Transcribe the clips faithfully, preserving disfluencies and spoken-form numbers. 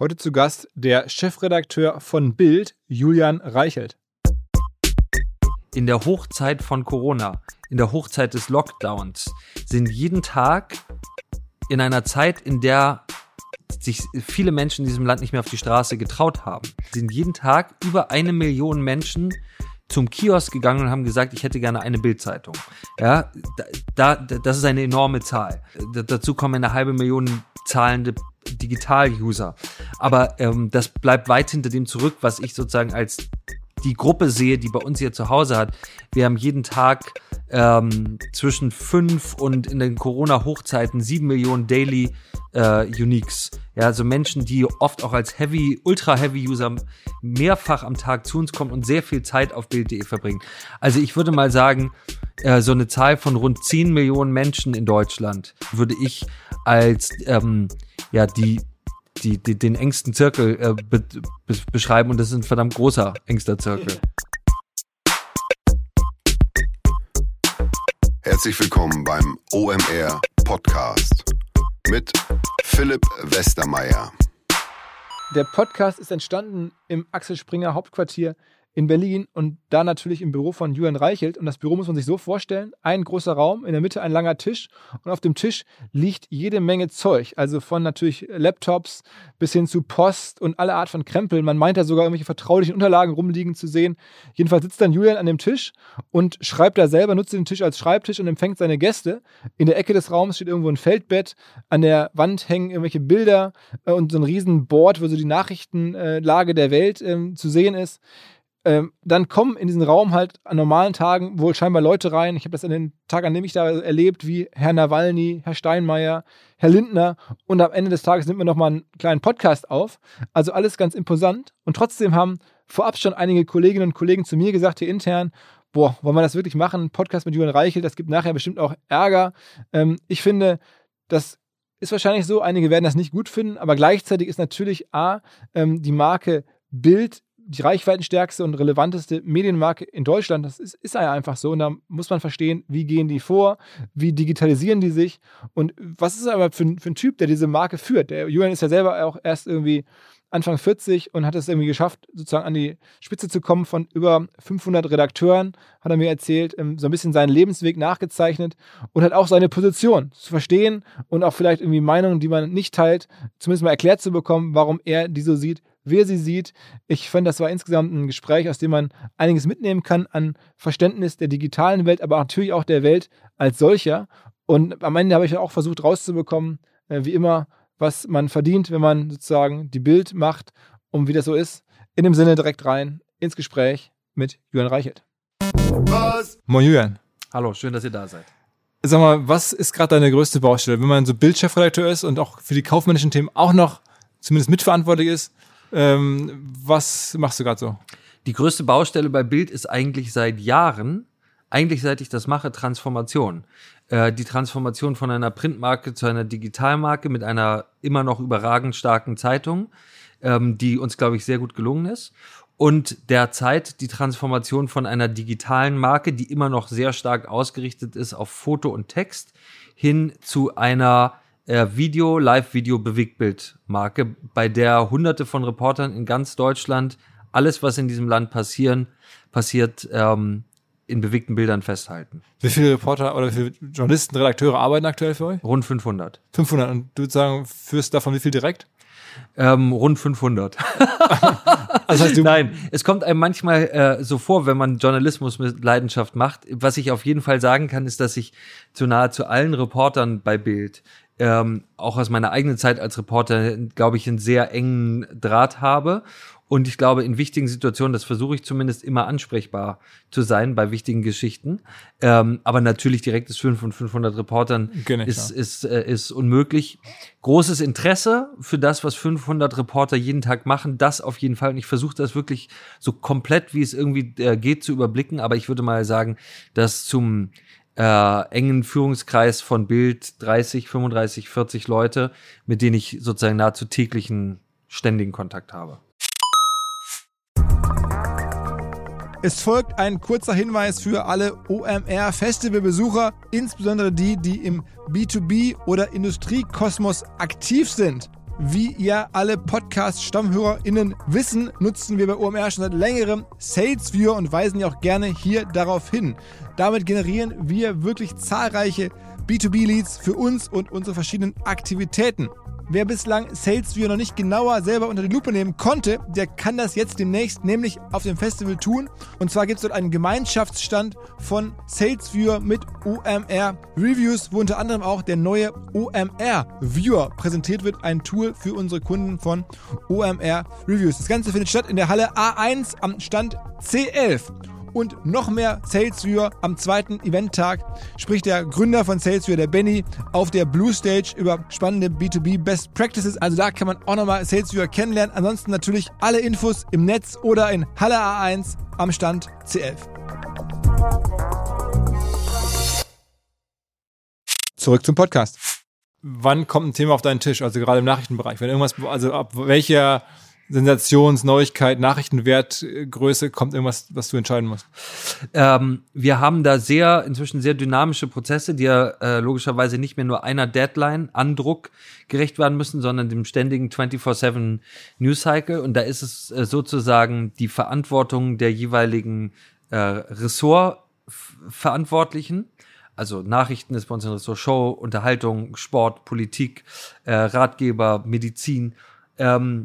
Heute zu Gast der Chefredakteur von Bild, Julian Reichelt. In der Hochzeit von Corona, in der Hochzeit des Lockdowns, sind jeden Tag in einer Zeit, in der sich viele Menschen in diesem Land nicht mehr auf die Straße getraut haben, sind jeden Tag über eine Million Menschen zum Kiosk gegangen und haben gesagt, ich hätte gerne eine Bild-Zeitung. Ja, da, da, das ist eine enorme Zahl. Da, dazu kommen eine halbe Million zahlende Digital-User. Aber ähm, das bleibt weit hinter dem zurück, was ich sozusagen als die Gruppe sehe, die bei uns hier zu Hause hat. Wir haben jeden Tag ähm, zwischen fünf und in den Corona-Hochzeiten sieben Millionen Daily äh, Uniques. Ja, also Menschen, die oft auch als Heavy, Ultra-Heavy-User mehrfach am Tag zu uns kommen und sehr viel Zeit auf Bild punkt de verbringen. Also ich würde mal sagen, äh, so eine Zahl von rund zehn Millionen Menschen in Deutschland würde ich als ähm, ja die Die, die, den engsten Zirkel äh, be, be, beschreiben und das ist ein verdammt großer, engster Zirkel. Herzlich willkommen beim O M R Podcast mit Philipp Westermeier. Der Podcast ist entstanden im Axel Springer Hauptquartier in Berlin und da natürlich im Büro von Julian Reichelt. Und das Büro muss man sich so vorstellen, ein großer Raum, in der Mitte ein langer Tisch und auf dem Tisch liegt jede Menge Zeug, also von natürlich Laptops bis hin zu Post und alle Art von Krempel. Man meint da sogar irgendwelche vertraulichen Unterlagen rumliegen zu sehen. Jedenfalls sitzt dann Julian an dem Tisch und schreibt da selber, nutzt den Tisch als Schreibtisch und empfängt seine Gäste. In der Ecke des Raums steht irgendwo ein Feldbett, an der Wand hängen irgendwelche Bilder und so ein riesen Board, wo so die Nachrichtenlage der Welt äh, zu sehen ist. Ähm, dann kommen in diesen Raum halt an normalen Tagen wohl scheinbar Leute rein. Ich habe das an den Tag, an dem ich da erlebt, wie Herr Nawalny, Herr Steinmeier, Herr Lindner und am Ende des Tages nimmt man nochmal einen kleinen Podcast auf. Also alles ganz imposant und trotzdem haben vorab schon einige Kolleginnen und Kollegen zu mir gesagt, hier intern, boah, wollen wir das wirklich machen? Podcast mit Julian Reichelt, das gibt nachher bestimmt auch Ärger. Ähm, ich finde, das ist wahrscheinlich so, einige werden das nicht gut finden, aber gleichzeitig ist natürlich A, ähm, die Marke Bild die reichweitenstärkste und relevanteste Medienmarke in Deutschland. Das ist, ist einfach so. Und da muss man verstehen, wie gehen die vor, wie digitalisieren die sich und was ist aber für, für ein Typ, der diese Marke führt. Der Julian ist ja selber auch erst irgendwie Anfang vierzig und hat es irgendwie geschafft, sozusagen an die Spitze zu kommen von über fünfhundert Redakteuren, hat er mir erzählt, so ein bisschen seinen Lebensweg nachgezeichnet und hat auch seine Position zu verstehen und auch vielleicht irgendwie Meinungen, die man nicht teilt, zumindest mal erklärt zu bekommen, warum er die so sieht, wie er sie sieht. Ich fand, das war insgesamt ein Gespräch, aus dem man einiges mitnehmen kann an Verständnis der digitalen Welt, aber natürlich auch der Welt als solcher. Und am Ende habe ich auch versucht rauszubekommen, wie immer, was man verdient, wenn man sozusagen die Bild macht und wie das so ist. In dem Sinne direkt rein ins Gespräch mit Julian Reichelt. Was? Moin Julian. Hallo, schön, dass ihr da seid. Sag mal, was ist gerade deine größte Baustelle? Wenn man so Bild-Chefredakteur ist und auch für die kaufmännischen Themen auch noch zumindest mitverantwortlich ist, ähm, was machst du gerade so? Die größte Baustelle bei Bild ist eigentlich seit Jahren, eigentlich seit ich das mache, Transformation. Äh, die Transformation von einer Printmarke zu einer Digitalmarke mit einer immer noch überragend starken Zeitung, ähm, die uns, glaube ich, sehr gut gelungen ist. Und derzeit die Transformation von einer digitalen Marke, die immer noch sehr stark ausgerichtet ist auf Foto und Text, hin zu einer äh, Video, Live-Video-Bewegtbild-Marke, bei der hunderte von Reportern in ganz Deutschland alles, was in diesem Land passieren, passiert, ähm, in bewegten Bildern festhalten. Wie viele Reporter oder wie viele Journalisten, Redakteure arbeiten aktuell für euch? Rund fünfhundert. fünfhundert. Und du würdest sagen, führst davon wie viel direkt? Ähm, rund fünfhundert. Also heißt, du Nein, es kommt einem manchmal äh, so vor, wenn man Journalismus mit Leidenschaft macht. Was ich auf jeden Fall sagen kann, ist, dass ich zu nahezu allen Reportern bei Bild, ähm, auch aus meiner eigenen Zeit als Reporter, glaube ich, einen sehr engen Draht habe. Und ich glaube, in wichtigen Situationen, das versuche ich zumindest immer ansprechbar zu sein bei wichtigen Geschichten. Ähm, aber natürlich direktes Führen von fünfhundert Reportern Genau, ist, klar. ist, äh, ist unmöglich. Großes Interesse für das, was fünfhundert Reporter jeden Tag machen, das auf jeden Fall. Und ich versuche das wirklich so komplett, wie es irgendwie äh, geht, zu überblicken. Aber ich würde mal sagen, dass zum äh, engen Führungskreis von Bild dreißig, fünfunddreißig, vierzig Leute, mit denen ich sozusagen nahezu täglichen, ständigen Kontakt habe. Es folgt ein kurzer Hinweis für alle O M R-Festivalbesucher, insbesondere die, die im B zwei B oder Industriekosmos aktiv sind. Wie ihr alle Podcast-StammhörerInnen wissen, nutzen wir bei O M R schon seit längerem SalesViewer und weisen ja auch gerne hier darauf hin. Damit generieren wir wirklich zahlreiche B zwei B-Leads für uns und unsere verschiedenen Aktivitäten. Wer bislang SalesViewer noch nicht genauer selber unter die Lupe nehmen konnte, der kann das jetzt demnächst nämlich auf dem Festival tun. Und zwar gibt es dort einen Gemeinschaftsstand von SalesViewer mit O M R-Reviews, wo unter anderem auch der neue O M R-Viewer präsentiert wird, ein Tool für unsere Kunden von O M R-Reviews. Das Ganze findet statt in der Halle A eins am Stand C elf. Und noch mehr SalesViewer am zweiten Eventtag spricht der Gründer von SalesViewer, der Benny, auf der Blue Stage über spannende B zwei B Best Practices. Also da kann man auch nochmal SalesViewer kennenlernen. Ansonsten natürlich alle Infos im Netz oder in Halle A eins am Stand C elf. Zurück zum Podcast. Wann kommt ein Thema auf deinen Tisch? Also gerade im Nachrichtenbereich. Wenn irgendwas, also ab welcher Sensations-, Neuigkeit, Nachrichtenwert, Größe, kommt irgendwas, was du entscheiden musst? Ähm, wir haben da sehr, inzwischen sehr dynamische Prozesse, die ja äh, logischerweise nicht mehr nur einer Deadline, Andruck gerecht werden müssen, sondern dem ständigen vierundzwanzig sieben News-Cycle. Und da ist es äh, sozusagen die Verantwortung der jeweiligen äh, Ressortverantwortlichen. Also Nachrichten ist bei uns ein Ressort, Show, Unterhaltung, Sport, Politik, äh, Ratgeber, Medizin, ähm,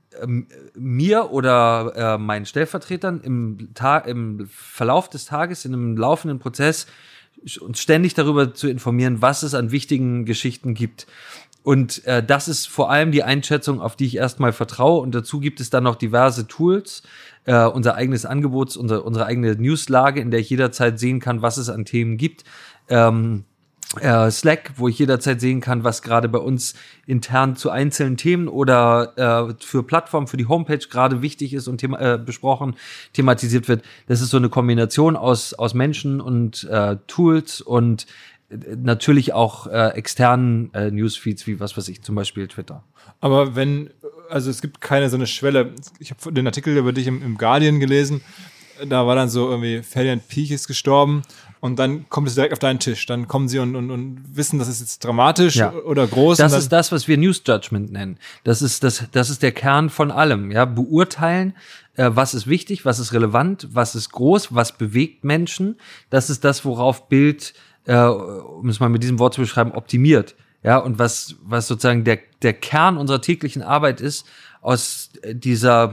mir oder äh, meinen Stellvertretern im, Ta- im Verlauf des Tages, in einem laufenden Prozess, uns ständig darüber zu informieren, was es an wichtigen Geschichten gibt. Und äh, das ist vor allem die Einschätzung, auf die ich erstmal vertraue. Und dazu gibt es dann noch diverse Tools, äh, unser eigenes Angebot, unser, unsere eigene Newslage, in der ich jederzeit sehen kann, was es an Themen gibt. Ähm, Äh, Slack, wo ich jederzeit sehen kann, was gerade bei uns intern zu einzelnen Themen oder äh, für Plattformen, für die Homepage gerade wichtig ist und thema- äh, besprochen, thematisiert wird. Das ist so eine Kombination aus aus Menschen und äh, Tools und äh, natürlich auch äh, externen äh, Newsfeeds, wie was weiß ich, zum Beispiel Twitter. Aber wenn, also es gibt keine so eine Schwelle. Ich habe den Artikel über dich im, im Guardian gelesen. Da war dann so irgendwie, Valiant Peak ist gestorben und dann kommt es direkt auf deinen Tisch. Dann kommen sie und, und, und wissen, das ist jetzt dramatisch ja. oder groß. Das ist das, was wir News Judgment nennen. Das ist, das, das ist der Kern von allem. Ja, beurteilen, äh, was ist wichtig, was ist relevant, was ist groß, was bewegt Menschen. Das ist das, worauf Bild, äh, um es mal mit diesem Wort zu beschreiben, optimiert. Ja, und was, was sozusagen der, der Kern unserer täglichen Arbeit ist, aus dieser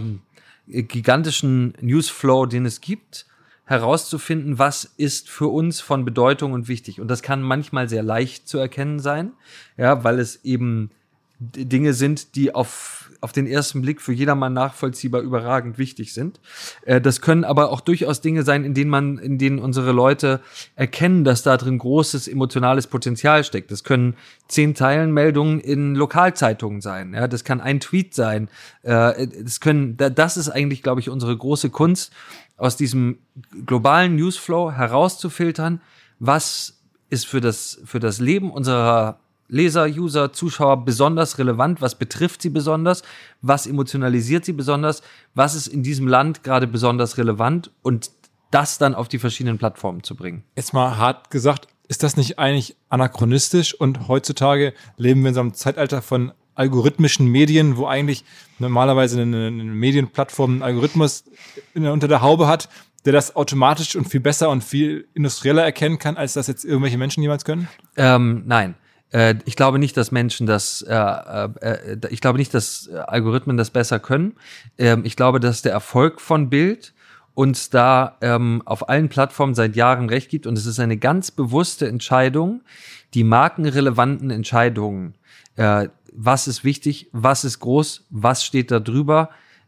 gigantischen Newsflow, den es gibt, herauszufinden, was ist für uns von Bedeutung und wichtig. Und das kann manchmal sehr leicht zu erkennen sein, ja, weil es eben Dinge sind, die auf, auf den ersten Blick für jedermann nachvollziehbar überragend wichtig sind. Äh, das können aber auch durchaus Dinge sein, in denen man, in denen unsere Leute erkennen, dass da drin großes emotionales Potenzial steckt. Das können zehn Zeilenmeldungen in Lokalzeitungen sein. Ja, das kann ein Tweet sein. Äh, das können, das ist eigentlich, glaube ich, unsere große Kunst, aus diesem globalen Newsflow herauszufiltern, was ist für das, für das Leben unserer Leser, User, Zuschauer besonders relevant, was betrifft sie besonders, was emotionalisiert sie besonders, was ist in diesem Land gerade besonders relevant und das dann auf die verschiedenen Plattformen zu bringen. Jetzt mal hart gesagt, ist das nicht eigentlich anachronistisch und heutzutage leben wir in so einem Zeitalter von algorithmischen Medien, wo eigentlich normalerweise eine, eine Medienplattform einen Algorithmus unter der Haube hat, der das automatisch und viel besser und viel industrieller erkennen kann, als das jetzt irgendwelche Menschen jemals können? Ähm, nein. Ich glaube nicht, dass Menschen das, äh, äh, ich glaube nicht, dass Algorithmen das besser können. Ähm, ich glaube, dass der Erfolg von Bild uns da ähm, auf allen Plattformen seit Jahren recht gibt. Und es ist eine ganz bewusste Entscheidung, die markenrelevanten Entscheidungen. Äh, was ist wichtig? Was ist groß? Was steht da drüber?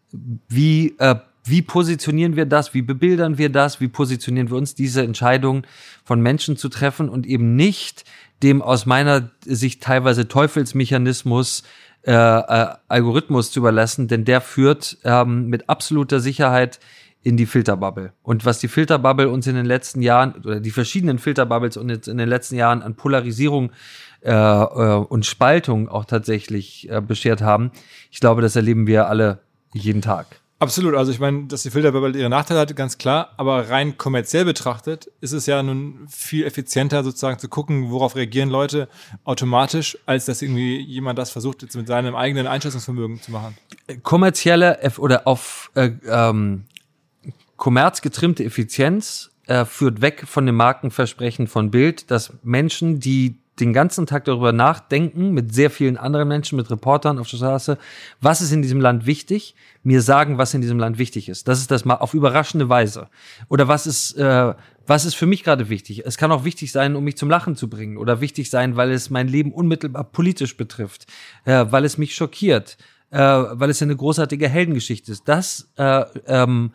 Wie, äh, wie positionieren wir das? Wie bebildern wir das? Wie positionieren wir uns, diese Entscheidungen von Menschen zu treffen und eben nicht dem aus meiner Sicht teilweise Teufelsmechanismus äh, äh, Algorithmus zu überlassen, denn der führt ähm, mit absoluter Sicherheit in die Filterbubble. Und was die Filterbubble uns in den letzten Jahren, oder die verschiedenen Filterbubbles uns in den letzten Jahren an Polarisierung äh, äh, und Spaltung auch tatsächlich äh, beschert haben, ich glaube, das erleben wir alle jeden Tag. Absolut, also ich meine, dass die Filterbubble ihre Nachteile hat, ganz klar, aber rein kommerziell betrachtet ist es ja nun viel effizienter sozusagen zu gucken, worauf reagieren Leute automatisch, als dass irgendwie jemand das versucht, jetzt mit seinem eigenen Einschätzungsvermögen zu machen. Kommerzielle F- oder auf äh, ähm, Kommerz getrimmte Effizienz äh, führt weg von dem Markenversprechen von Bild, dass Menschen, die den ganzen Tag darüber nachdenken, mit sehr vielen anderen Menschen, mit Reportern auf der Straße, was ist in diesem Land wichtig, mir sagen, was in diesem Land wichtig ist. Das ist das mal auf überraschende Weise. Oder was ist, äh, was ist für mich gerade wichtig? Es kann auch wichtig sein, um mich zum Lachen zu bringen. Oder wichtig sein, weil es mein Leben unmittelbar politisch betrifft. Äh, weil es mich schockiert. Äh, weil es eine großartige Heldengeschichte ist. Das äh, ähm,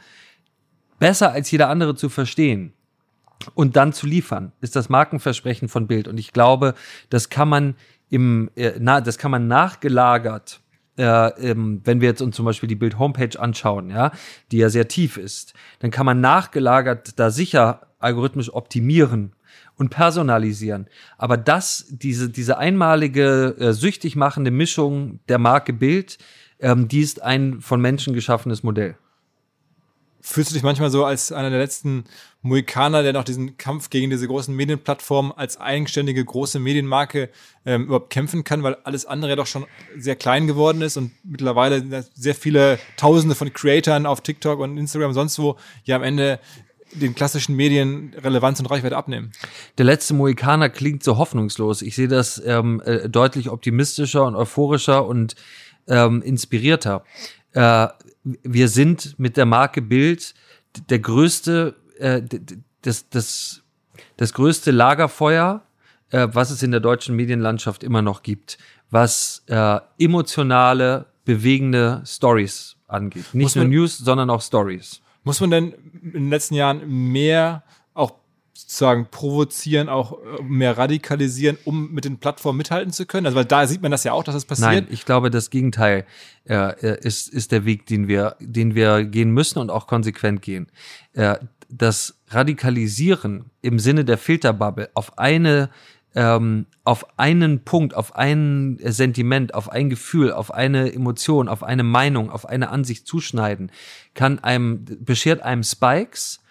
besser als jeder andere zu verstehen und dann zu liefern, ist das Markenversprechen von Bild. Und ich glaube, das kann man im, äh, na, das kann man nachgelagert, äh, im, wenn wir jetzt uns zum Beispiel die Bild-Homepage anschauen, ja, die ja sehr tief ist, dann kann man nachgelagert da sicher algorithmisch optimieren und personalisieren. Aber das, diese, diese einmalige, äh, süchtig machende Mischung der Marke Bild, ähm, die ist ein von Menschen geschaffenes Modell. Fühlst du dich manchmal so als einer der letzten Mohikaner, der noch diesen Kampf gegen diese großen Medienplattformen als eigenständige große Medienmarke ähm, überhaupt kämpfen kann, weil alles andere ja doch schon sehr klein geworden ist und mittlerweile sehr viele Tausende von Creatoren auf TikTok und Instagram und sonst wo ja am Ende den klassischen Medien Relevanz und Reichweite abnehmen? Der letzte Mohikaner klingt so hoffnungslos. Ich sehe das ähm, äh, deutlich optimistischer und euphorischer und ähm, inspirierter. Äh, wir sind mit der Marke Bild der größte, äh, das, das, das größte Lagerfeuer, äh, was es in der deutschen Medienlandschaft immer noch gibt, was äh, emotionale, bewegende Stories angeht. Nicht nur News, sondern auch Stories. Muss man denn in den letzten Jahren mehr auch sozusagen provozieren, auch mehr radikalisieren, um mit den Plattformen mithalten zu können? Also weil da sieht man das ja auch, dass das passiert. Nein, ich glaube, das Gegenteil äh, ist, ist der Weg, den wir, den wir gehen müssen und auch konsequent gehen. Äh, das Radikalisieren im Sinne der Filterbubble auf eine ähm, auf einen Punkt, auf ein Sentiment, auf ein Gefühl, auf eine Emotion, auf eine Meinung, auf eine Ansicht zuschneiden, kann einem, beschert einem Spikes,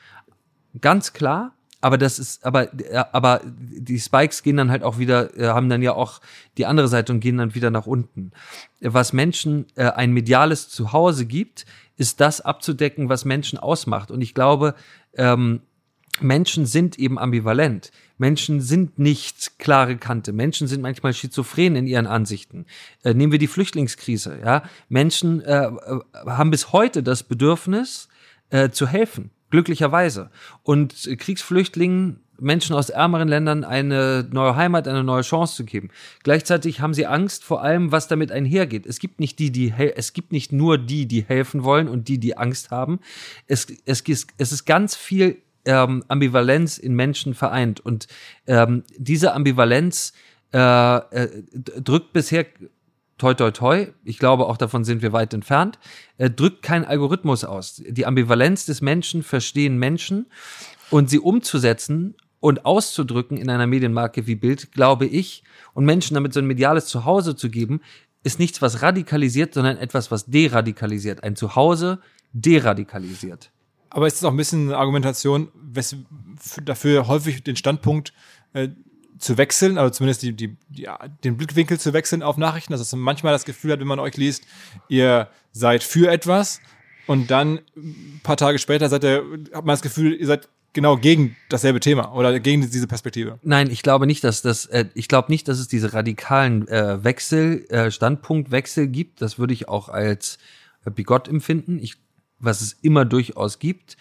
ganz klar. Aber das ist, aber, aber die Spikes gehen dann halt auch wieder, haben dann ja auch die andere Seite und gehen dann wieder nach unten. Was Menschen äh, ein mediales Zuhause gibt, ist das abzudecken, was Menschen ausmacht. Und ich glaube, ähm, Menschen sind eben ambivalent. Menschen sind nicht klare Kante. Menschen sind manchmal schizophren in ihren Ansichten. Äh, nehmen wir die Flüchtlingskrise. Ja, Menschen äh, haben bis heute das Bedürfnis, äh, zu helfen. Glücklicherweise. Und Kriegsflüchtlingen, Menschen aus ärmeren Ländern eine neue Heimat, eine neue Chance zu geben. Gleichzeitig haben sie Angst vor allem, was damit einhergeht. Es gibt nicht die, die es gibt nicht nur die, die helfen wollen und die, die Angst haben. Es, es, es ist ganz viel ähm, Ambivalenz in Menschen vereint. Und ähm, diese Ambivalenz äh, äh, drückt bisher toi, toi, toi, ich glaube, auch davon sind wir weit entfernt, äh, drückt kein Algorithmus aus. Die Ambivalenz des Menschen verstehen Menschen und sie umzusetzen und auszudrücken in einer Medienmarke wie Bild, glaube ich, und Menschen damit so ein mediales Zuhause zu geben, ist nichts, was radikalisiert, sondern etwas, was deradikalisiert. Ein Zuhause deradikalisiert. Aber ist es auch ein bisschen eine Argumentation, wes- dafür häufig den Standpunkt äh, zu wechseln, also zumindest die, die, die, den Blickwinkel zu wechseln auf Nachrichten, dass man manchmal das Gefühl hat, wenn man euch liest, ihr seid für etwas und dann ein paar Tage später seid ihr, hat man das Gefühl, ihr seid genau gegen dasselbe Thema oder gegen diese Perspektive. Nein, ich glaube nicht, dass das, äh, ich glaube nicht, dass es diese radikalen äh, Wechsel, äh, Standpunktwechsel gibt. Das würde ich auch als äh, bigott empfinden. Ich, was es immer durchaus gibt.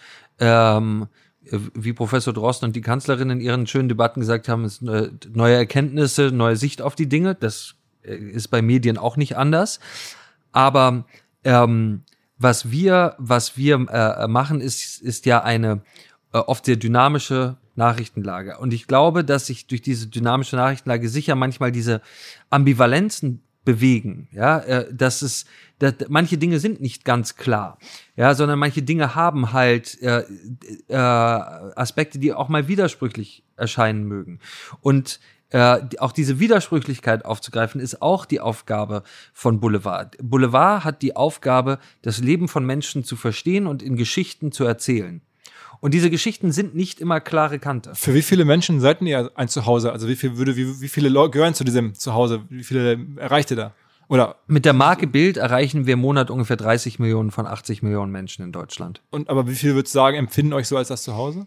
Ähm, wie Professor Drosten und die Kanzlerin in ihren schönen Debatten gesagt haben, ist neue Erkenntnisse, neue Sicht auf die Dinge. Das ist bei Medien auch nicht anders. Aber ähm, was wir, was wir äh, machen, ist, ist ja eine äh, oft sehr dynamische Nachrichtenlage. Und ich glaube, dass sich durch diese dynamische Nachrichtenlage sicher manchmal diese Ambivalenzen bewegen, ja, äh, dass es, dass manche Dinge sind nicht ganz klar, ja, sondern manche Dinge haben halt äh, äh, Aspekte, die auch mal widersprüchlich erscheinen mögen. Und Äh, die, auch diese Widersprüchlichkeit aufzugreifen, ist auch die Aufgabe von Boulevard. Boulevard hat die Aufgabe, das Leben von Menschen zu verstehen und in Geschichten zu erzählen. Und diese Geschichten sind nicht immer klare Kante. Für wie viele Menschen seid ihr ein Zuhause? Also wie viel würde, wie, wie viele Leute gehören zu diesem Zuhause? Wie viele erreicht ihr da? Oder? Mit der Marke Bild erreichen wir im Monat ungefähr dreißig Millionen von achtzig Millionen Menschen in Deutschland. Und aber wie viele würdest du sagen, empfinden euch so als das Zuhause?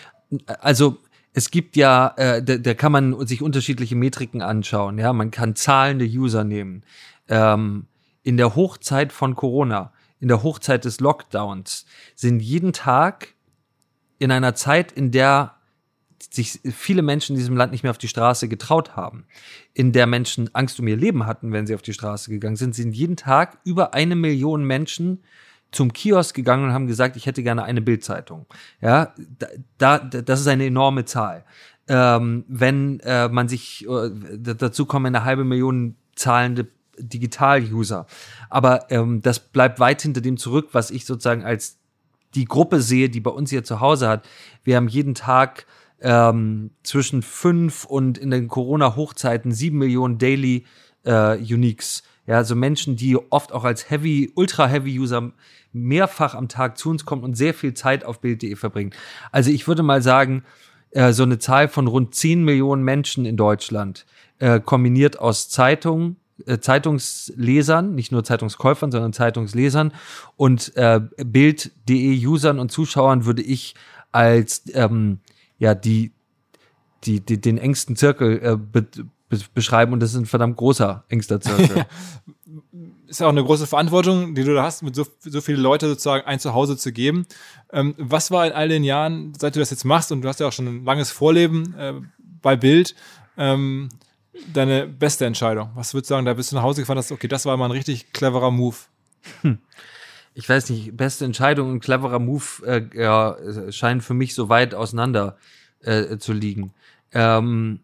Also es gibt ja, äh, da, da kann man sich unterschiedliche Metriken anschauen. Ja, man kann zahlende User nehmen. Ähm, in der Hochzeit von Corona, in der Hochzeit des Lockdowns sind jeden Tag in einer Zeit, in der sich viele Menschen in diesem Land nicht mehr auf die Straße getraut haben, in der Menschen Angst um ihr Leben hatten, wenn sie auf die Straße gegangen sind, sind jeden Tag über eine Million Menschen zum Kiosk gegangen und haben gesagt, ich hätte gerne eine Bildzeitung. Ja, da, da, das ist eine enorme Zahl. Ähm, wenn äh, man sich, äh, dazu kommen eine halbe Million zahlende Digital-User. Aber ähm, das bleibt weit hinter dem zurück, was ich sozusagen als die Gruppe sehe, die bei uns hier zu Hause hat. Wir haben jeden Tag ähm, zwischen fünf und in den Corona-Hochzeiten sieben Millionen Daily äh, Uniques. Ja, also Menschen, die oft auch als Heavy, Ultra-Heavy-User mehrfach am Tag zu uns kommen und sehr viel Zeit auf Bild punkt de verbringen. Also ich würde mal sagen, äh, so eine Zahl von rund zehn Millionen Menschen in Deutschland, äh, kombiniert aus Zeitungen, Zeitungslesern, nicht nur Zeitungskäufern, sondern Zeitungslesern und äh, Bild punkt de Usern und Zuschauern würde ich als ähm, ja die, die die den engsten Zirkel äh, be, be, beschreiben und das ist ein verdammt großer engster Zirkel. Ist ja auch eine große Verantwortung, die du da hast, mit so, so viele Leute sozusagen ein Zuhause zu geben. Ähm, was war in all den Jahren, seit du das jetzt machst und du hast ja auch schon ein langes Vorleben äh, bei Bild, ähm, deine beste Entscheidung? Was würdest du sagen, da bist du nach Hause gefahren, dass okay, das war mal ein richtig cleverer Move? Hm. Ich weiß nicht, beste Entscheidung und cleverer Move äh, ja, scheinen für mich so weit auseinander äh, zu liegen. Ähm,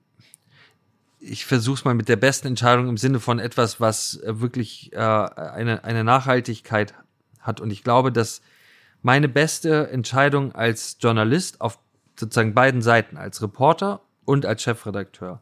ich versuche es mal mit der besten Entscheidung im Sinne von etwas, was äh, wirklich äh, eine, eine Nachhaltigkeit hat. Und ich glaube, dass meine beste Entscheidung als Journalist auf sozusagen beiden Seiten, als Reporter und als Chefredakteur,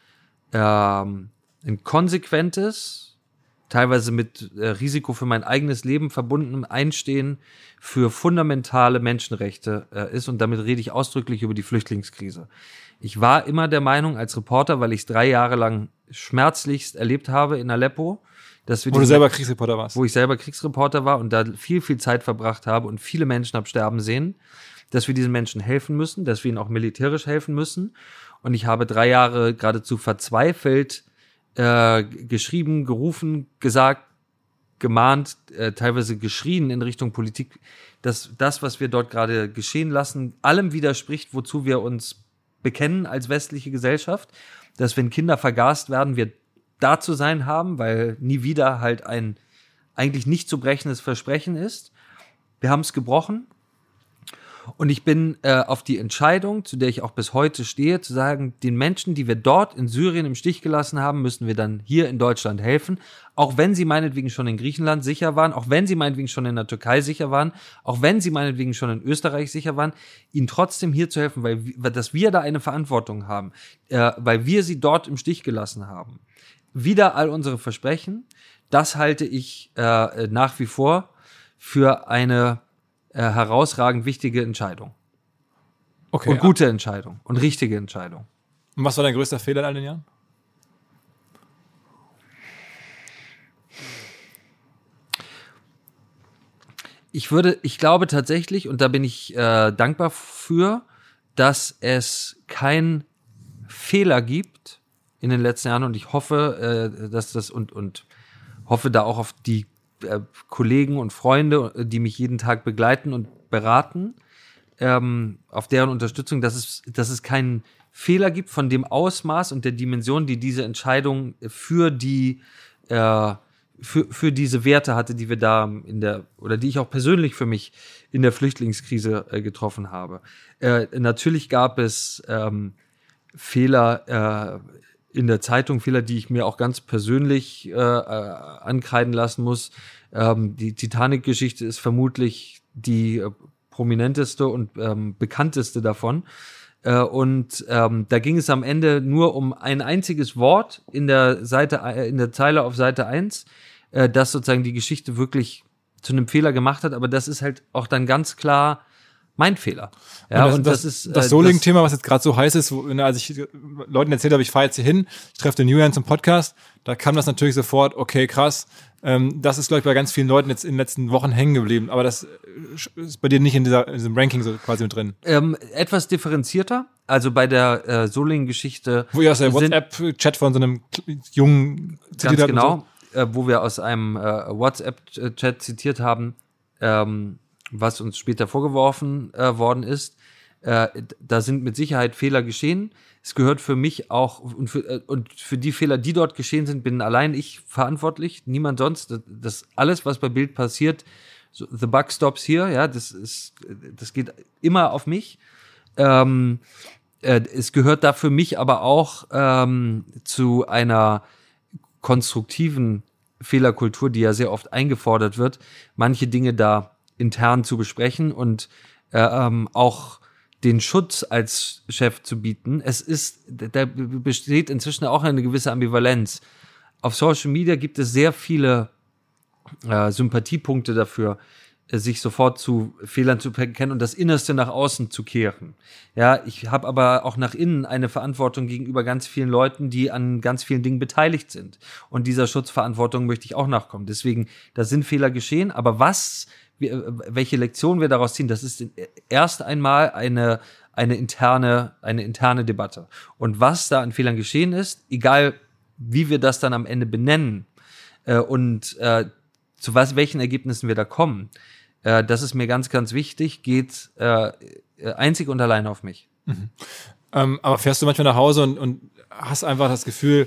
ähm, ein konsequentes, teilweise mit äh, Risiko für mein eigenes Leben verbundenem Einstehen für fundamentale Menschenrechte äh, ist. Und damit rede ich ausdrücklich über die Flüchtlingskrise. Ich war immer der Meinung als Reporter, weil ich es drei Jahre lang schmerzlichst erlebt habe in Aleppo, dass wir wo du selber Kriegsreporter warst. Wo ich selber Kriegsreporter war und da viel, viel Zeit verbracht habe und viele Menschen habe sterben sehen, dass wir diesen Menschen helfen müssen, dass wir ihnen auch militärisch helfen müssen. Und ich habe drei Jahre geradezu verzweifelt äh, geschrieben, gerufen, gesagt, gemahnt, äh, teilweise geschrien in Richtung Politik, dass das, was wir dort gerade geschehen lassen, allem widerspricht, wozu wir uns bekennen als westliche Gesellschaft, dass wenn Kinder vergast werden, wir da zu sein haben, weil nie wieder halt ein eigentlich nicht zu brechendes Versprechen ist. Wir haben es gebrochen. Und ich bin äh, auf die Entscheidung, zu der ich auch bis heute stehe, zu sagen, den Menschen, die wir dort in Syrien im Stich gelassen haben, müssen wir dann hier in Deutschland helfen, auch wenn sie meinetwegen schon in Griechenland sicher waren, auch wenn sie meinetwegen schon in der Türkei sicher waren, auch wenn sie meinetwegen schon in Österreich sicher waren, ihnen trotzdem hier zu helfen, weil, weil dass wir da eine Verantwortung haben, äh, weil wir sie dort im Stich gelassen haben. Wieder all unsere Versprechen, das halte ich äh, nach wie vor für eine Äh, herausragend wichtige Entscheidung. Okay. Und gute Entscheidung. Und richtige Entscheidung. Und was war dein größter Fehler in all den Jahren? Ich würde, ich glaube tatsächlich, und da bin ich äh, dankbar für, dass es keinen Fehler gibt in den letzten Jahren und ich hoffe, äh, dass das und, und hoffe da auch auf die Kollegen und Freunde, die mich jeden Tag begleiten und beraten, ähm, auf deren Unterstützung, dass es, dass es keinen Fehler gibt von dem Ausmaß und der Dimension, die diese Entscheidung für die, äh, für, für diese Werte hatte, die wir da in der, oder die ich auch persönlich für mich in der Flüchtlingskrise äh, getroffen habe. Äh, natürlich gab es ähm, Fehler, äh, in der Zeitung, Fehler, die ich mir auch ganz persönlich äh, äh, ankreiden lassen muss. Ähm, die Titanic-Geschichte ist vermutlich die äh, prominenteste und ähm, bekannteste davon. Äh, und ähm, da ging es am Ende nur um ein einziges Wort in der Seite, äh, in der Zeile auf Seite eins, äh, das sozusagen die Geschichte wirklich zu einem Fehler gemacht hat. Aber das ist halt auch dann ganz klar mein Fehler. Ja, und das, und das, das ist das äh, Soling-Thema, was jetzt gerade so heiß ist, wo, als ich Leuten erzählt habe, ich fahre jetzt hier hin, ich treffe den Julian zum Podcast, da kam das natürlich sofort, okay, krass, ähm, das ist, glaube ich, bei ganz vielen Leuten jetzt in den letzten Wochen hängen geblieben, aber das ist bei dir nicht in, dieser, in diesem Ranking so quasi mit drin. Ähm, etwas differenzierter, also bei der äh, Soling-Geschichte. Wo ihr aus der WhatsApp-Chat von so einem jungen zitiert habt. Ganz genau, so. äh, wo wir aus einem äh, WhatsApp-Chat zitiert haben, ähm, was uns später vorgeworfen äh, worden ist. Äh, da sind mit Sicherheit Fehler geschehen. Es gehört für mich auch, und für, äh, und für die Fehler, die dort geschehen sind, bin allein ich verantwortlich, niemand sonst. Das, das alles, was bei Bild passiert, so, the buck stops here, ja, das ist, das geht immer auf mich. Ähm, äh, es gehört da für mich aber auch ähm, zu einer konstruktiven Fehlerkultur, die ja sehr oft eingefordert wird, manche Dinge da intern zu besprechen und äh, ähm, auch den Schutz als Chef zu bieten. Es ist, da besteht inzwischen auch eine gewisse Ambivalenz. Auf Social Media gibt es sehr viele äh, Sympathiepunkte dafür, äh, sich sofort zu Fehlern zu erkennen und das Innerste nach außen zu kehren. Ja, ich habe aber auch nach innen eine Verantwortung gegenüber ganz vielen Leuten, die an ganz vielen Dingen beteiligt sind. Und dieser Schutzverantwortung möchte ich auch nachkommen. Deswegen, da sind Fehler geschehen, aber was welche Lektion wir daraus ziehen, das ist erst einmal eine, eine interne, eine interne Debatte. Und was da an Fehlern geschehen ist, egal wie wir das dann am Ende benennen äh, und äh, zu was, welchen Ergebnissen wir da kommen, äh, das ist mir ganz, ganz wichtig, geht äh, einzig und allein auf mich. Mhm. Ähm, aber fährst du manchmal nach Hause und, und hast einfach das Gefühl,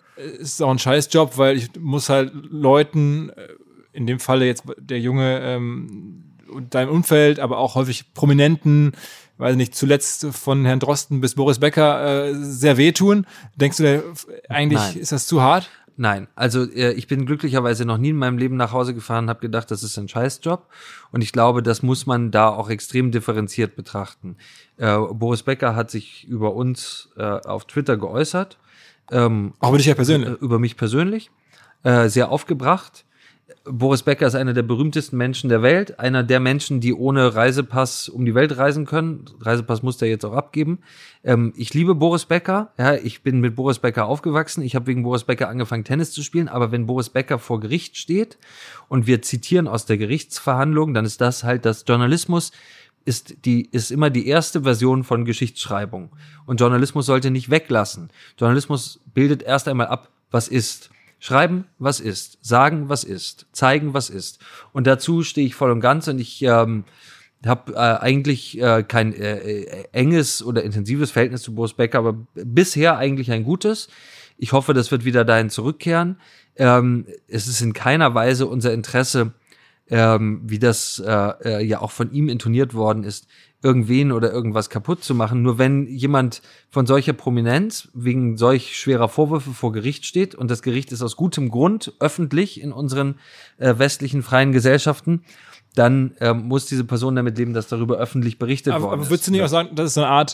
es ist auch ein Scheißjob, weil ich muss halt Leuten, in dem Falle jetzt der Junge ähm, und deinem Umfeld, aber auch häufig Prominenten, weiß nicht, zuletzt von Herrn Drosten bis Boris Becker äh, sehr wehtun. Denkst du, der, eigentlich Nein. ist das zu hart? Nein, also äh, ich bin glücklicherweise noch nie in meinem Leben nach Hause gefahren und habe gedacht, das ist ein Scheißjob. Und ich glaube, das muss man da auch extrem differenziert betrachten. Äh, Boris Becker hat sich über uns äh, auf Twitter geäußert. Ähm, auch über dich ja persönlich? Äh, über mich persönlich. Äh, sehr aufgebracht. Boris Becker ist einer der berühmtesten Menschen der Welt, einer der Menschen, die ohne Reisepass um die Welt reisen können. Reisepass muss der jetzt auch abgeben. Ähm, ich liebe Boris Becker. Ja, ich bin mit Boris Becker aufgewachsen. Ich habe wegen Boris Becker angefangen, Tennis zu spielen. Aber wenn Boris Becker vor Gericht steht und wir zitieren aus der Gerichtsverhandlung, dann ist das halt, dass Journalismus ist die ist immer die erste Version von Geschichtsschreibung. Und Journalismus sollte nicht weglassen. Journalismus bildet erst einmal ab, was ist. Schreiben, was ist, sagen, was ist, zeigen, was ist. Und dazu stehe ich voll und ganz und ich ähm, habe äh, eigentlich äh, kein äh, äh, enges oder intensives Verhältnis zu Boris Becker, aber bisher eigentlich ein gutes. Ich hoffe, das wird wieder dahin zurückkehren. Ähm, es ist in keiner Weise unser Interesse, ähm, wie das äh, äh, ja auch von ihm intoniert worden ist, irgendwen oder irgendwas kaputt zu machen. Nur wenn jemand von solcher Prominenz wegen solch schwerer Vorwürfe vor Gericht steht und das Gericht ist aus gutem Grund öffentlich in unseren äh, westlichen freien Gesellschaften, dann äh, muss diese Person damit leben, dass darüber öffentlich berichtet aber, worden aber ist. Aber würdest du nicht auch sagen, das ist so eine Art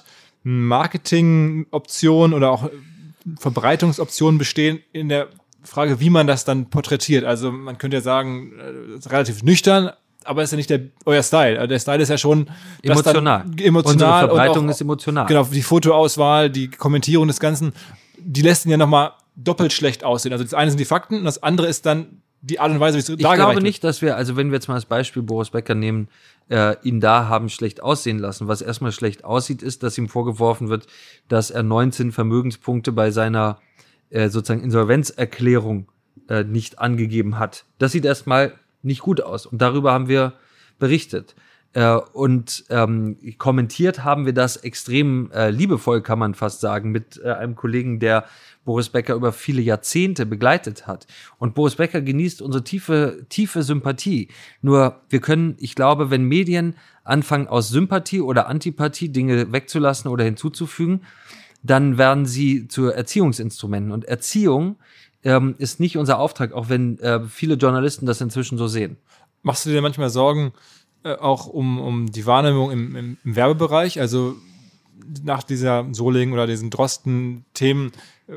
Marketingoption oder auch Verbreitungsoptionen bestehen in der Frage, wie man das dann porträtiert? Also man könnte ja sagen, äh, relativ nüchtern, aber ist ja nicht der, euer Style. Also der Style ist ja schon emotional. Dann, emotional. Unsere Verbreitung und auch, ist emotional. Genau, die Fotoauswahl, die Kommentierung des Ganzen, die lässt ihn ja nochmal doppelt schlecht aussehen. Also das eine sind die Fakten und das andere ist dann die Art und Weise, wie es dargestellt wird. Ich glaube nicht, dass wir, also wenn wir jetzt mal das Beispiel Boris Becker nehmen, äh, ihn da haben schlecht aussehen lassen. Was erstmal schlecht aussieht, ist, dass ihm vorgeworfen wird, dass er neunzehn Vermögenspunkte bei seiner äh, sozusagen Insolvenzerklärung äh, nicht angegeben hat. Das sieht erstmal nicht gut aus. Und darüber haben wir berichtet. Äh, und ähm, kommentiert haben wir das extrem äh, liebevoll, kann man fast sagen, mit äh, einem Kollegen, der Boris Becker über viele Jahrzehnte begleitet hat. Und Boris Becker genießt unsere tiefe, tiefe Sympathie. Nur wir können, ich glaube, wenn Medien anfangen, aus Sympathie oder Antipathie Dinge wegzulassen oder hinzuzufügen, dann werden sie zu Erziehungsinstrumenten. Und Erziehung ähm, ist nicht unser Auftrag, auch wenn äh, viele Journalisten das inzwischen so sehen. Machst du dir manchmal Sorgen, äh, auch um, um die Wahrnehmung im, im, im Werbebereich? Also nach dieser Solingen oder diesen Drosten-Themen,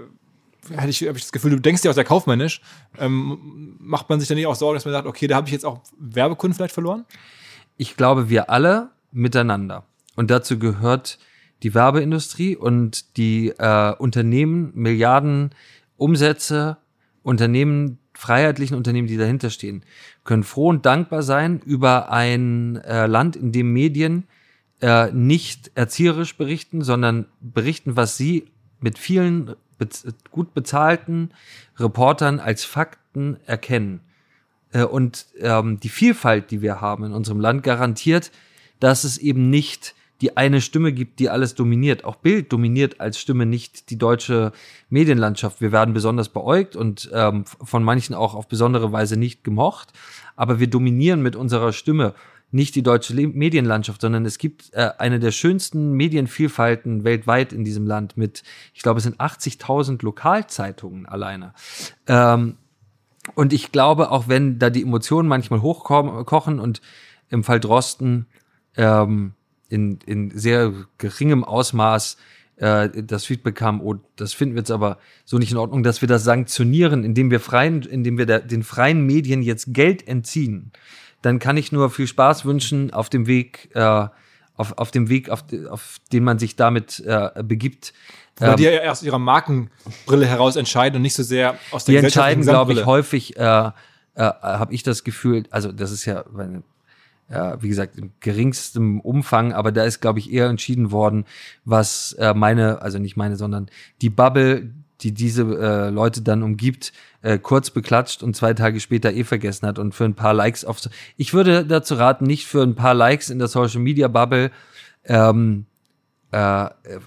äh, hätte ich, habe ich das Gefühl, du denkst ja auch sehr kaufmännisch. Ähm, macht man sich dann nicht auch Sorgen, dass man sagt, okay, da habe ich jetzt auch Werbekunden vielleicht verloren? Ich glaube, wir alle miteinander. Und dazu gehört die Werbeindustrie und die äh, Unternehmen, Milliarden Umsätze, Unternehmen, freiheitlichen Unternehmen, die dahinter stehen, können froh und dankbar sein über ein äh, Land, in dem Medien äh, nicht erzieherisch berichten, sondern berichten, was sie mit vielen bez- gut bezahlten Reportern als Fakten erkennen. Äh, und ähm, die Vielfalt, die wir haben in unserem Land, garantiert, dass es eben nicht die eine Stimme gibt, die alles dominiert. Auch Bild dominiert als Stimme nicht die deutsche Medienlandschaft. Wir werden besonders beäugt und ähm, von manchen auch auf besondere Weise nicht gemocht. Aber wir dominieren mit unserer Stimme nicht die deutsche Le- Medienlandschaft, sondern es gibt äh, eine der schönsten Medienvielfalten weltweit in diesem Land mit, ich glaube, es sind achtzigtausend Lokalzeitungen alleine. Ähm, und ich glaube, auch wenn da die Emotionen manchmal hochkochen und im Fall Drosten ähm, in, in sehr geringem Ausmaß äh, das Feedback kam, oh, das finden wir jetzt aber so nicht in Ordnung, dass wir das sanktionieren, indem wir freien, indem wir der, den freien Medien jetzt Geld entziehen, dann kann ich nur viel Spaß wünschen auf dem Weg, äh, auf, auf dem Weg, auf, auf den man sich damit äh, begibt. Weil ähm, die ja erst aus ihrer Markenbrille heraus entscheiden und nicht so sehr aus der die entscheiden, glaube ich, Gesamtbrille. häufig, äh, äh, habe ich das Gefühl, also das ist ja, meine, ja, wie gesagt, im geringsten Umfang, aber da ist, glaube ich, eher entschieden worden, was äh, meine, also nicht meine, sondern die Bubble, die diese äh, Leute dann umgibt, äh, kurz beklatscht und zwei Tage später eh vergessen hat und für ein paar Likes auf. Ich würde dazu raten, nicht für ein paar Likes in der Social Media Bubble ähm, äh,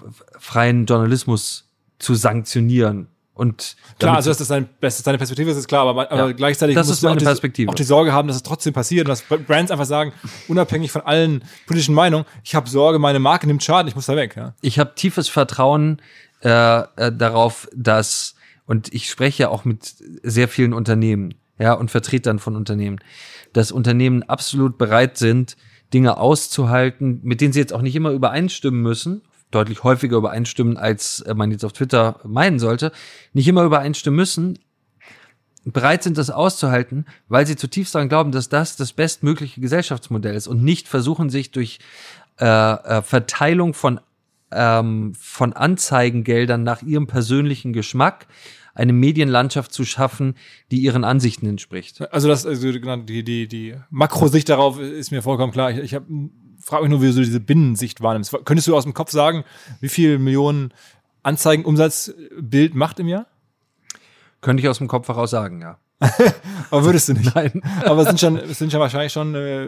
freien Journalismus zu sanktionieren. Und klar, also das ist, dein, das ist deine Perspektive, das ist klar, aber, aber ja, gleichzeitig das musst ist du meine auch die, Perspektive. auch die Sorge haben, dass es trotzdem passiert und dass Brands einfach sagen, unabhängig von allen politischen Meinungen, ich habe Sorge, meine Marke nimmt Schaden, ich muss da weg. Ja? Ich habe tiefes Vertrauen äh, äh, darauf, dass, und ich spreche ja auch mit sehr vielen Unternehmen, ja, und Vertretern von Unternehmen, dass Unternehmen absolut bereit sind, Dinge auszuhalten, mit denen sie jetzt auch nicht immer übereinstimmen müssen, deutlich häufiger übereinstimmen, als man jetzt auf Twitter meinen sollte, nicht immer übereinstimmen müssen, bereit sind, das auszuhalten, weil sie zutiefst daran glauben, dass das das bestmögliche Gesellschaftsmodell ist und nicht versuchen, sich durch äh, äh, Verteilung von, ähm, von Anzeigengeldern nach ihrem persönlichen Geschmack eine Medienlandschaft zu schaffen, die ihren Ansichten entspricht. Also das, also die, die, die Makrosicht darauf ist mir vollkommen klar. Ich, ich habe frage mich nur, wie du diese Binnensicht wahrnimmst. Könntest du aus dem Kopf sagen, wie viel Millionen Anzeigenumsatz Bild macht im Jahr? Könnte ich aus dem Kopf heraus sagen, ja. Aber würdest du nicht? Nein. Aber es sind schon, es sind schon wahrscheinlich schon äh,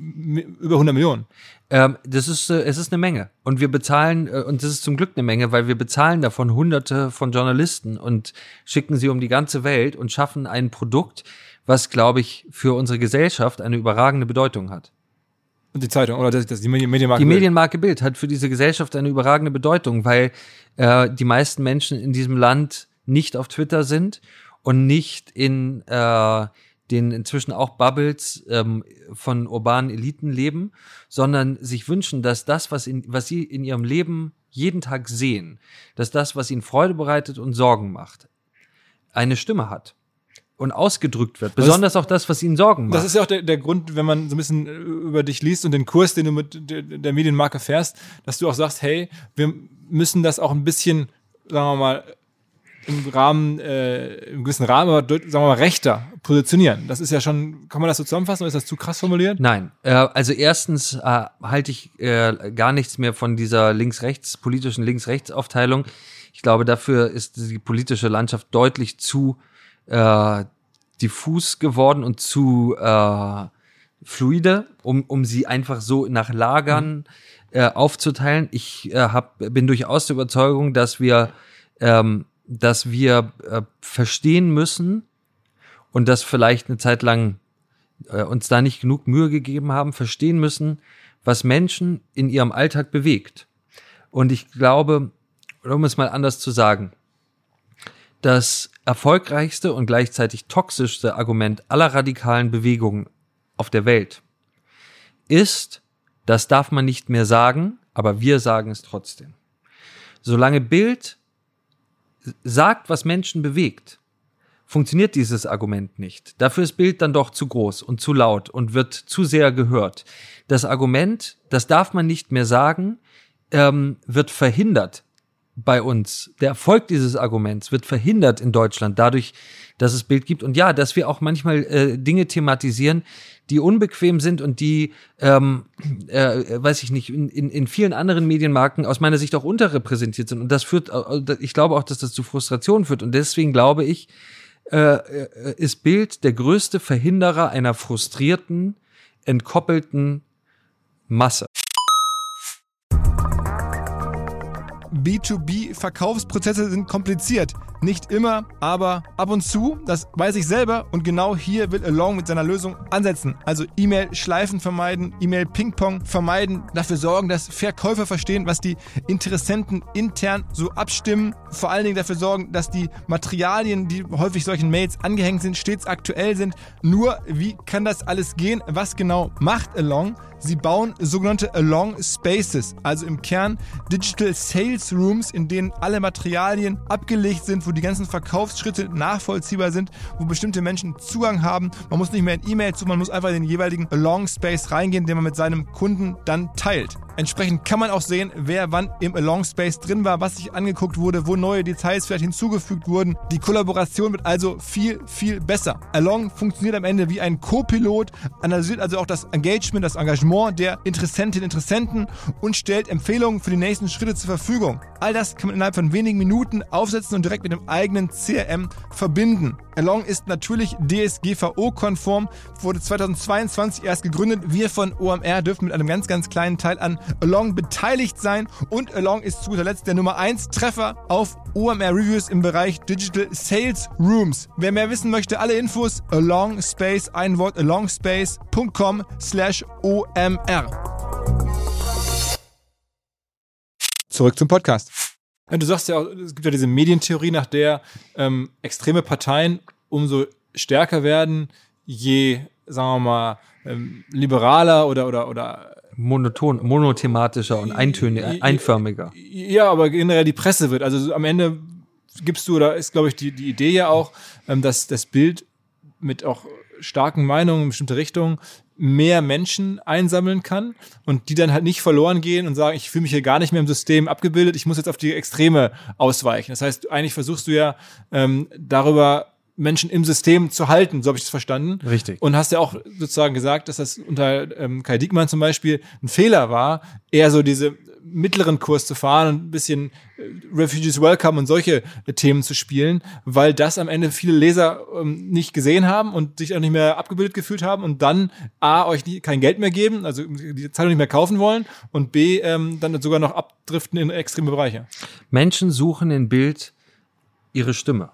über hundert Millionen. Ähm, das ist, äh, es ist eine Menge. Und wir bezahlen, äh, und das ist zum Glück eine Menge, weil wir bezahlen davon hunderte von Journalisten und schicken sie um die ganze Welt und schaffen ein Produkt, was, glaube ich, für unsere Gesellschaft eine überragende Bedeutung hat. Und die Zeitung, oder das, das, die Medienmarke Die Bild. Medienmarke Bild hat für diese Gesellschaft eine überragende Bedeutung, weil äh, die meisten Menschen in diesem Land nicht auf Twitter sind und nicht in äh, den inzwischen auch Bubbles ähm, von urbanen Eliten leben, sondern sich wünschen, dass das, was, in, was sie in ihrem Leben jeden Tag sehen, dass das, was ihnen Freude bereitet und Sorgen macht, eine Stimme hat. Und ausgedrückt wird. Besonders auch das, was ihnen Sorgen macht. Das ist ja auch der, der Grund, wenn man so ein bisschen über dich liest und den Kurs, den du mit der, der Medienmarke fährst, dass du auch sagst, hey, wir müssen das auch ein bisschen, sagen wir mal, im Rahmen, äh, im gewissen Rahmen, aber deut, sagen wir mal, rechter positionieren. Das ist ja schon, kann man das so zusammenfassen oder ist das zu krass formuliert? Nein. Äh, also erstens äh, halte ich äh, gar nichts mehr von dieser Links-Rechts, politischen Links-Rechts-Aufteilung. Ich glaube, dafür ist die politische Landschaft deutlich zu Äh, diffus geworden und zu äh, fluide, um um sie einfach so nach Lagern äh, aufzuteilen. Ich äh, hab, bin durchaus der Überzeugung, dass wir ähm, dass wir äh, verstehen müssen und das vielleicht eine Zeit lang äh, uns da nicht genug Mühe gegeben haben, verstehen müssen, was Menschen in ihrem Alltag bewegt. Und ich glaube, um es mal anders zu sagen, das erfolgreichste und gleichzeitig toxischste Argument aller radikalen Bewegungen auf der Welt ist, das darf man nicht mehr sagen, aber wir sagen es trotzdem. Solange Bild sagt, was Menschen bewegt, funktioniert dieses Argument nicht. Dafür ist Bild dann doch zu groß und zu laut und wird zu sehr gehört. Das Argument, das darf man nicht mehr sagen, ähm, wird verhindert bei uns. Der Erfolg dieses Arguments wird verhindert in Deutschland dadurch, dass es Bild gibt. Und ja, dass wir auch manchmal äh, Dinge thematisieren, die unbequem sind und die, ähm, äh, weiß ich nicht, in, in, in vielen anderen Medienmarken aus meiner Sicht auch unterrepräsentiert sind. Und das führt, ich glaube auch, dass das zu Frustration führt. Und deswegen glaube ich, äh, ist Bild der größte Verhinderer einer frustrierten, entkoppelten Masse. B zwei B-Verkaufsprozesse sind kompliziert. Nicht immer, aber ab und zu, das weiß ich selber und genau hier will Along mit seiner Lösung ansetzen. Also E-Mail-Schleifen vermeiden, E-Mail-Ping-Pong vermeiden, dafür sorgen, dass Verkäufer verstehen, was die Interessenten intern so abstimmen, vor allen Dingen dafür sorgen, dass die Materialien, die häufig solchen Mails angehängt sind, stets aktuell sind. Nur, wie kann das alles gehen? Was genau macht Along? Sie bauen sogenannte Along Spaces, also im Kern Digital Sales Rooms, in denen alle Materialien abgelegt sind, wo die ganzen Verkaufsschritte nachvollziehbar sind, wo bestimmte Menschen Zugang haben. Man muss nicht mehr in E-Mail zu, man muss einfach in den jeweiligen Along Space reingehen, den man mit seinem Kunden dann teilt. Entsprechend kann man auch sehen, wer wann im Along Space drin war, was sich angeguckt wurde, wo neue Details vielleicht hinzugefügt wurden. Die Kollaboration wird also viel, viel besser. Along funktioniert am Ende wie ein Co-Pilot, analysiert also auch das Engagement, das Engagement der Interessentinnen und Interessenten und stellt Empfehlungen für die nächsten Schritte zur Verfügung. All das kann man innerhalb von wenigen Minuten aufsetzen und direkt mit dem eigenen C R M verbinden. Along ist natürlich D S G V O-konform, wurde zweitausendzweiundzwanzig erst gegründet. Wir von O M R dürfen mit einem ganz, ganz kleinen Teil an Along beteiligt sein und Along ist zu guter Letzt der Nummer eins Treffer auf O M R Reviews im Bereich Digital Sales Rooms. Wer mehr wissen möchte, alle Infos Along Space, ein Wort alongspace punkt com slash O M R. Zurück zum Podcast. Du sagst ja auch, es gibt ja diese Medientheorie, nach der ähm, extreme Parteien umso stärker werden, je, sagen wir mal, ähm, liberaler oder oder oder monoton, monothematischer und eintöniger, einförmiger. Ja, aber generell die Presse wird. Also am Ende gibst du, oder ist, glaube ich, die, die Idee ja auch, ähm, dass das Bild mit auch starken Meinungen in bestimmte Richtungen mehr Menschen einsammeln kann und die dann halt nicht verloren gehen und sagen, ich fühle mich hier gar nicht mehr im System abgebildet, ich muss jetzt auf die Extreme ausweichen. Das heißt, eigentlich versuchst du ja ähm, darüber Menschen im System zu halten, so habe ich das verstanden. Richtig. Und hast ja auch sozusagen gesagt, dass das unter ähm, Kai Diekmann zum Beispiel ein Fehler war, eher so diese mittleren Kurs zu fahren und ein bisschen äh, Refugees Welcome und solche äh, Themen zu spielen, weil das am Ende viele Leser ähm, nicht gesehen haben und sich auch nicht mehr abgebildet gefühlt haben und dann A, euch nie, kein Geld mehr geben, also die Zeitung nicht mehr kaufen wollen und B, ähm, dann sogar noch abdriften in extreme Bereiche. Menschen suchen in Bild ihre Stimme.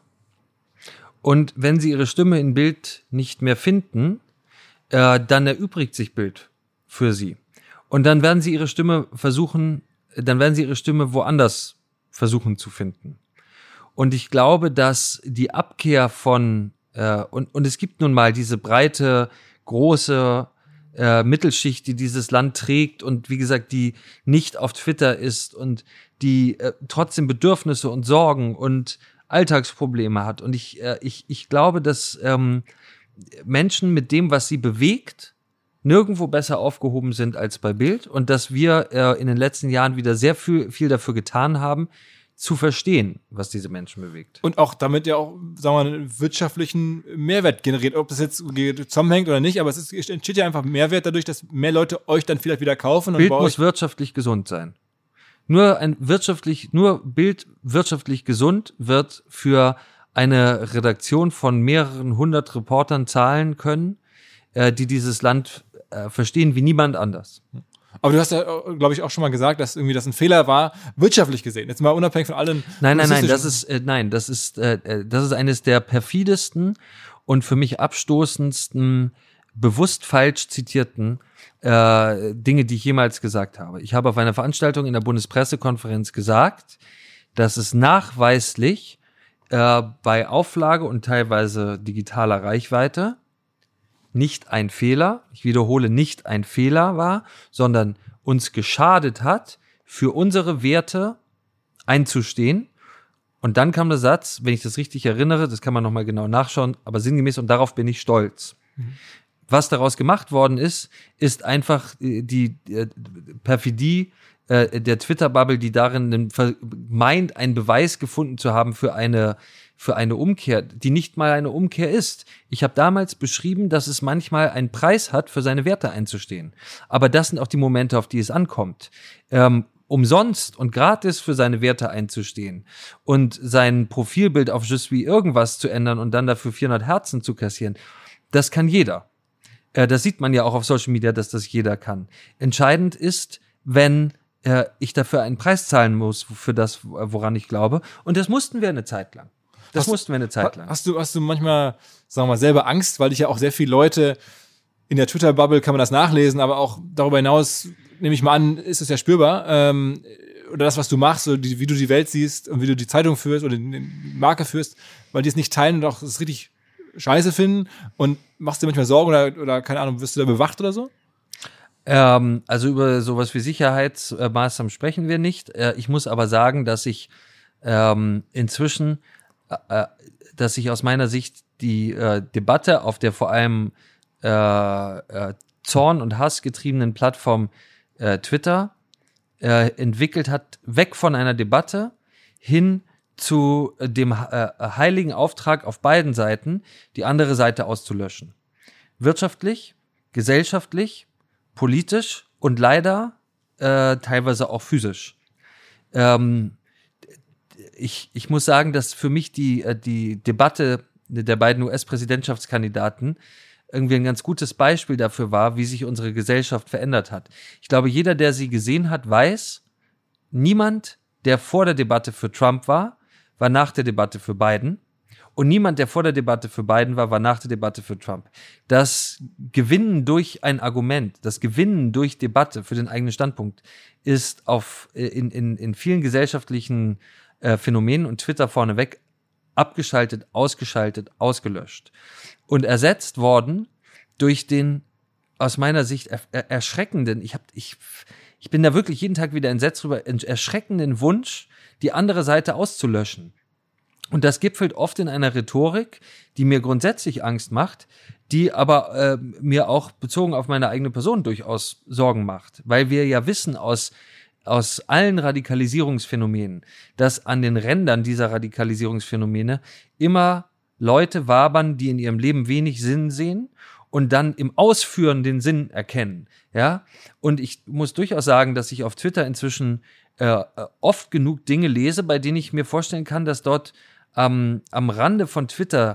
Und wenn sie ihre Stimme in Bild nicht mehr finden, äh, dann erübrigt sich Bild für sie. Und dann werden sie ihre Stimme versuchen, dann werden sie ihre Stimme woanders versuchen zu finden. Und ich glaube, dass die Abkehr von, äh, und, und es gibt nun mal diese breite, große äh, Mittelschicht, die dieses Land trägt und wie gesagt, die nicht auf Twitter ist und die äh, trotzdem Bedürfnisse und Sorgen und Alltagsprobleme hat. Und ich, äh, ich, ich glaube, dass ähm, Menschen mit dem, was sie bewegt, nirgendwo besser aufgehoben sind als bei Bild und dass wir äh, in den letzten Jahren wieder sehr viel, viel dafür getan haben, zu verstehen, was diese Menschen bewegt. Und auch damit ja auch, sagen wir mal, einen wirtschaftlichen Mehrwert generiert, ob das jetzt zusammenhängt oder nicht, aber es ist, es entsteht ja einfach Mehrwert dadurch, dass mehr Leute euch dann vielleicht wieder kaufen. Und Bild bei muss euch wirtschaftlich gesund sein. Nur ein wirtschaftlich, nur Bild wirtschaftlich gesund wird für eine Redaktion von mehreren hundert Reportern zahlen können, äh, die dieses Land äh, verstehen wie niemand anders. Aber du hast ja, glaube ich, auch schon mal gesagt, dass irgendwie das ein Fehler war, wirtschaftlich gesehen. Jetzt mal unabhängig von allen. Nein, nein, nein, das ist, äh, nein, das ist, äh, das ist eines der perfidesten und für mich abstoßendsten, bewusst falsch zitierten äh, Dinge, die ich jemals gesagt habe. Ich habe auf einer Veranstaltung in der Bundespressekonferenz gesagt, dass es nachweislich äh, bei Auflage und teilweise digitaler Reichweite nicht ein Fehler, ich wiederhole, nicht ein Fehler war, sondern uns geschadet hat, für unsere Werte einzustehen. Und dann kam der Satz, wenn ich das richtig erinnere, das kann man nochmal genau nachschauen, aber sinngemäß, und darauf bin ich stolz. Mhm. Was daraus gemacht worden ist, ist einfach die, die Perfidie äh, der Twitter-Bubble, die darin meint, einen Beweis gefunden zu haben für eine, für eine Umkehr, die nicht mal eine Umkehr ist. Ich habe damals beschrieben, dass es manchmal einen Preis hat, für seine Werte einzustehen. Aber das sind auch die Momente, auf die es ankommt. Ähm, umsonst und gratis für seine Werte einzustehen und sein Profilbild auf Je suis irgendwas zu ändern und dann dafür vierhundert Herzen zu kassieren, das kann jeder. Äh, das sieht man ja auch auf Social Media, dass das jeder kann. Entscheidend ist, wenn äh, ich dafür einen Preis zahlen muss für das, woran ich glaube. Und das mussten wir eine Zeit lang. Das hast, mussten wir eine Zeit lang. Hast du, hast du manchmal, sagen wir mal, selber Angst, weil dich ja auch sehr viele Leute in der Twitter-Bubble, kann man das nachlesen, aber auch darüber hinaus, nehme ich mal an, ist es ja spürbar, ähm, oder das, was du machst, so die, wie du die Welt siehst und wie du die Zeitung führst oder die Marke führst, weil die es nicht teilen und auch das richtig scheiße finden, und machst dir manchmal Sorgen oder, oder keine Ahnung, wirst du da bewacht oder so? Ähm, also über sowas wie Sicherheitsmaßnahmen sprechen wir nicht. Äh, ich muss aber sagen, dass ich ähm, inzwischen, äh, dass ich aus meiner Sicht die äh, Debatte auf der vor allem äh, äh, Zorn und Hass getriebenen Plattform äh, Twitter äh, entwickelt hat, weg von einer Debatte hin zu äh, dem äh, heiligen Auftrag auf beiden Seiten, die andere Seite auszulöschen. Wirtschaftlich, gesellschaftlich, politisch und leider äh, teilweise auch physisch. Ähm, ich, ich muss sagen, dass für mich die, äh, die Debatte der beiden U S-Präsidentschaftskandidaten irgendwie ein ganz gutes Beispiel dafür war, wie sich unsere Gesellschaft verändert hat. Ich glaube, jeder, der sie gesehen hat, weiß, niemand, der vor der Debatte für Trump war, war nach der Debatte für Biden. Und niemand, der vor der Debatte für Biden war, war nach der Debatte für Trump. Das Gewinnen durch ein Argument, das Gewinnen durch Debatte für den eigenen Standpunkt ist auf, in, in, in vielen gesellschaftlichen äh, Phänomenen und Twitter vorneweg abgeschaltet, ausgeschaltet, ausgelöscht und ersetzt worden durch den aus meiner Sicht er, er, erschreckenden, ich, hab, ich, ich bin da wirklich jeden Tag wieder entsetzt drüber, erschreckenden Wunsch, die andere Seite auszulöschen. Und das gipfelt oft in einer Rhetorik, die mir grundsätzlich Angst macht, die aber äh, mir auch bezogen auf meine eigene Person durchaus Sorgen macht. Weil wir ja wissen aus, aus allen Radikalisierungsphänomenen, dass an den Rändern dieser Radikalisierungsphänomene immer Leute wabern, die in ihrem Leben wenig Sinn sehen und dann im Ausführen den Sinn erkennen. Ja? Und ich muss durchaus sagen, dass ich auf Twitter inzwischen äh, oft genug Dinge lese, bei denen ich mir vorstellen kann, dass dort Am, am Rande von Twitter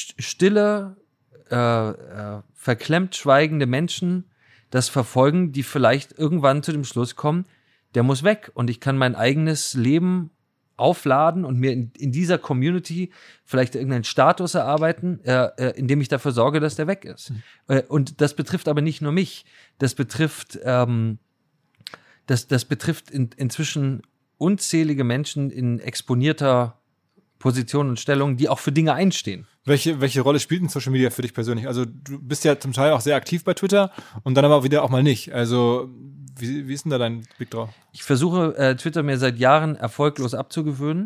stille, äh, äh, verklemmt schweigende Menschen das verfolgen, die vielleicht irgendwann zu dem Schluss kommen, der muss weg und ich kann mein eigenes Leben aufladen und mir in, in dieser Community vielleicht irgendeinen Status erarbeiten, äh, äh, indem ich dafür sorge, dass der weg ist. Mhm. Äh, und das betrifft aber nicht nur mich, das betrifft, ähm, das, das betrifft in, inzwischen unzählige Menschen in exponierter Positionen und Stellungen, die auch für Dinge einstehen. Welche, welche Rolle spielt denn Social Media für dich persönlich? Also du bist ja zum Teil auch sehr aktiv bei Twitter und dann aber wieder auch mal nicht. Also wie, wie ist denn da dein Blick drauf? Ich versuche äh, Twitter mir seit Jahren erfolglos abzugewöhnen.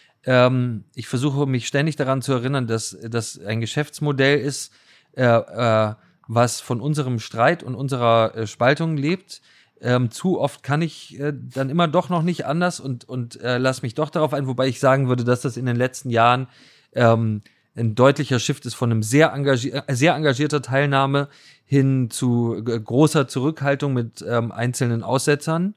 Ähm, ich versuche mich ständig daran zu erinnern, dass das ein Geschäftsmodell ist, äh, äh, was von unserem Streit und unserer äh, Spaltung lebt. Ähm, zu oft kann ich äh, dann immer doch noch nicht anders und, und äh, lass mich doch darauf ein, wobei ich sagen würde, dass das in den letzten Jahren ähm, ein deutlicher Shift ist von einem sehr, engagier- äh, sehr engagierter Teilnahme hin zu äh, großer Zurückhaltung mit ähm, einzelnen Aussetzern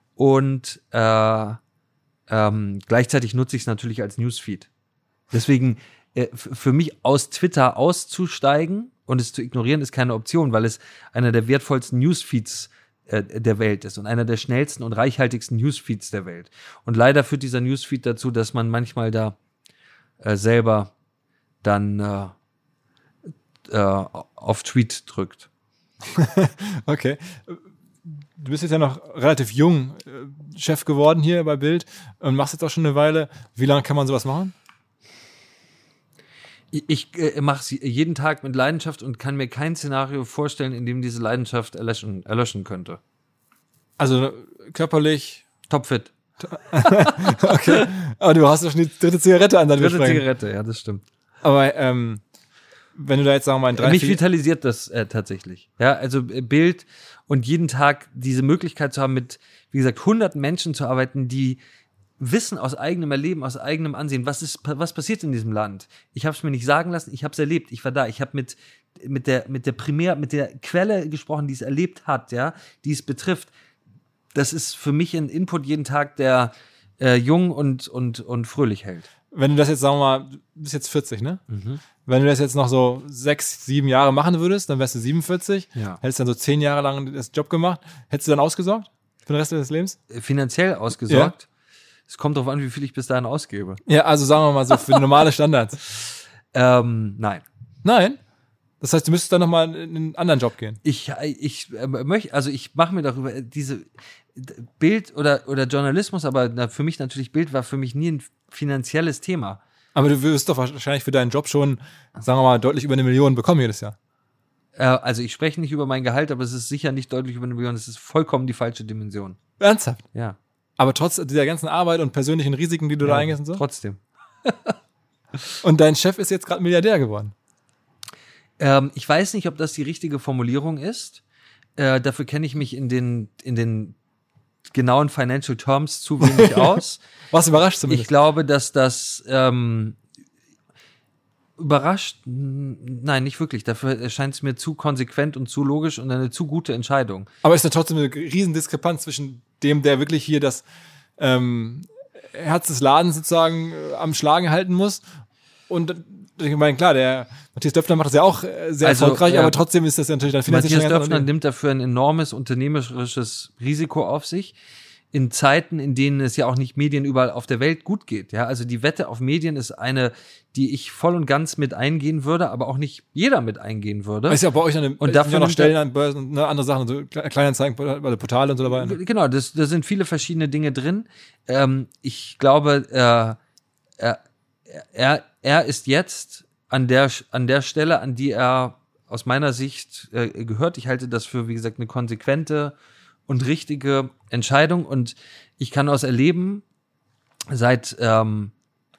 und äh, ähm, gleichzeitig nutze ich es natürlich als Newsfeed. Deswegen äh, f- für mich aus Twitter auszusteigen und es zu ignorieren ist keine Option, weil es einer der wertvollsten Newsfeeds der Welt ist und einer der schnellsten und reichhaltigsten Newsfeeds der Welt. Und leider führt dieser Newsfeed dazu, dass man manchmal da äh, selber dann äh, äh, auf Tweet drückt. Okay. Du bist jetzt ja noch relativ jung äh, Chef geworden hier bei Bild und machst jetzt auch schon eine Weile. Wie lange kann man sowas machen? Ich äh, mache es jeden Tag mit Leidenschaft und kann mir kein Szenario vorstellen, in dem diese Leidenschaft erlöschen, erlöschen könnte. Also körperlich, Topfit. Okay, aber du hast doch schon die dritte Zigarette an deinem Dritte Gespräch. Zigarette, ja, das stimmt. Aber ähm, wenn du da jetzt, sagen wir mal, in drei, Mich vier... vitalisiert das äh, tatsächlich. Ja, also äh, Bild und jeden Tag diese Möglichkeit zu haben, mit, wie gesagt, hunderten Menschen zu arbeiten, die wissen aus eigenem Erleben, aus eigenem Ansehen, was ist, was passiert in diesem Land. Ich habe es mir nicht sagen lassen, ich habe es erlebt, ich war da, ich habe mit mit der mit der Primär, mit der Quelle gesprochen, die es erlebt hat, ja, die es betrifft. Das ist für mich ein Input jeden Tag, der äh, jung und und und fröhlich hält. Wenn du das jetzt, sagen wir mal, du bist jetzt vierzig, ne? Mhm. Wenn du das jetzt noch so sechs, sieben Jahre machen würdest, dann wärst du siebenundvierzig, Ja. hättest dann so zehn Jahre lang das Job gemacht, hättest du dann ausgesorgt für den Rest deines Lebens? Finanziell ausgesorgt. Es kommt darauf an, wie viel ich bis dahin ausgebe. Ja, also sagen wir mal so für normale Standards. Ähm, nein. Nein? Das heißt, du müsstest dann nochmal in einen anderen Job gehen. Ich, ich äh, möchte, also ich mache mir darüber äh, diese Bild oder, oder Journalismus, aber na, für mich natürlich Bild war für mich nie ein finanzielles Thema. Aber du wirst doch wahrscheinlich für deinen Job schon, sagen wir mal, deutlich über eine Million bekommen jedes Jahr. Äh, also ich spreche nicht über mein Gehalt, aber es ist sicher nicht deutlich über eine Million. Es ist vollkommen die falsche Dimension. Ernsthaft? Ja. Aber trotz dieser ganzen Arbeit und persönlichen Risiken, die du ja, da eingehst und so? Trotzdem. Und dein Chef ist jetzt gerade Milliardär geworden. Ähm, ich weiß nicht, ob das die richtige Formulierung ist. Äh, dafür kenne ich mich in den, in den genauen Financial Terms zu wenig aus. Was überrascht zumindest? Ich glaube, dass das ähm, überrascht, nein, nicht wirklich. Dafür erscheint es mir zu konsequent und zu logisch und eine zu gute Entscheidung. Aber ist da trotzdem eine riesen Diskrepanz zwischen dem, der wirklich hier das ähm, Herz des Ladens sozusagen äh, am Schlagen halten muss und ich meine, klar, der Matthias Döpfner macht das ja auch äh, sehr Also, erfolgreich, äh, aber trotzdem ist das ja natürlich dann finanziell Matthias schon ganz Döpfner anders. nimmt dafür ein enormes unternehmerisches Risiko auf sich. In Zeiten, in denen es ja auch nicht Medien überall auf der Welt gut geht. Ja, also die Wette auf Medien ist eine, die ich voll und ganz mit eingehen würde, aber auch nicht jeder mit eingehen würde. Ist ja bei euch eine, Und dafür dafür noch nimmt Stellen an Börsen, ne, andere Sachen, so Kleinanzeigen, Portale und so dabei. Ne? Genau, das, da sind viele verschiedene Dinge drin. Ähm, ich glaube, äh, er, er, er ist jetzt an der, an der Stelle, an die er aus meiner Sicht äh, gehört. Ich halte das für, wie gesagt, eine konsequente und richtige Entscheidung. Und ich kann aus Erleben seit ähm,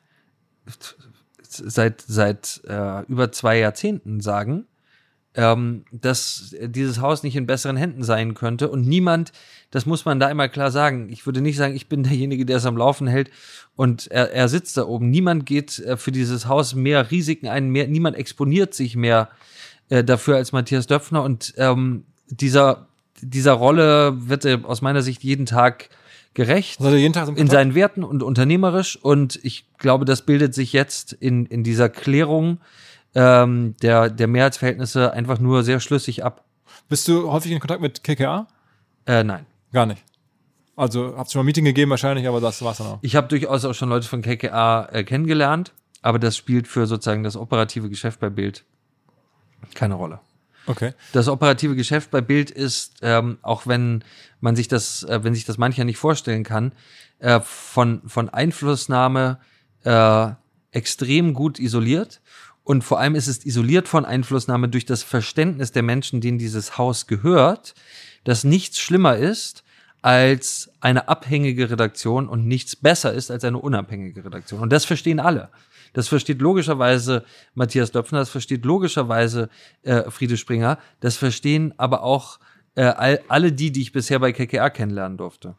seit seit äh, über zwei Jahrzehnten sagen, ähm, dass dieses Haus nicht in besseren Händen sein könnte. Und niemand, das muss man da immer klar sagen, ich würde nicht sagen, ich bin derjenige, der es am Laufen hält und er, er sitzt da oben. Niemand geht äh, für dieses Haus mehr Risiken ein, mehr, niemand exponiert sich mehr äh, dafür als Matthias Döpfner. Und ähm, dieser dieser Rolle wird er aus meiner Sicht jeden Tag gerecht, Also jeden Tag im in Kontakt? seinen Werten und unternehmerisch. Und ich glaube, das bildet sich jetzt in, in dieser Klärung ähm, der, der Mehrheitsverhältnisse einfach nur sehr schlüssig ab. Bist du häufig in Kontakt mit K K A? Äh, nein. Gar nicht. Also habt ihr schon mal ein Meeting gegeben wahrscheinlich, aber das war's dann auch. Ich habe durchaus auch schon Leute von K K A äh, kennengelernt, aber das spielt für sozusagen das operative Geschäft bei Bild keine Rolle. Okay. Das operative Geschäft bei Bild ist, ähm, auch wenn man sich das, äh, wenn sich das mancher nicht vorstellen kann, äh, von von Einflussnahme äh, extrem gut isoliert. Und vor allem ist es isoliert von Einflussnahme durch das Verständnis der Menschen, denen dieses Haus gehört, dass nichts schlimmer ist als eine abhängige Redaktion und nichts besser ist als eine unabhängige Redaktion. Und das verstehen alle. Das versteht logischerweise Matthias Döpfner, das versteht logischerweise äh, Friede Springer, das verstehen aber auch äh, all, alle die, die ich bisher bei K K A kennenlernen durfte.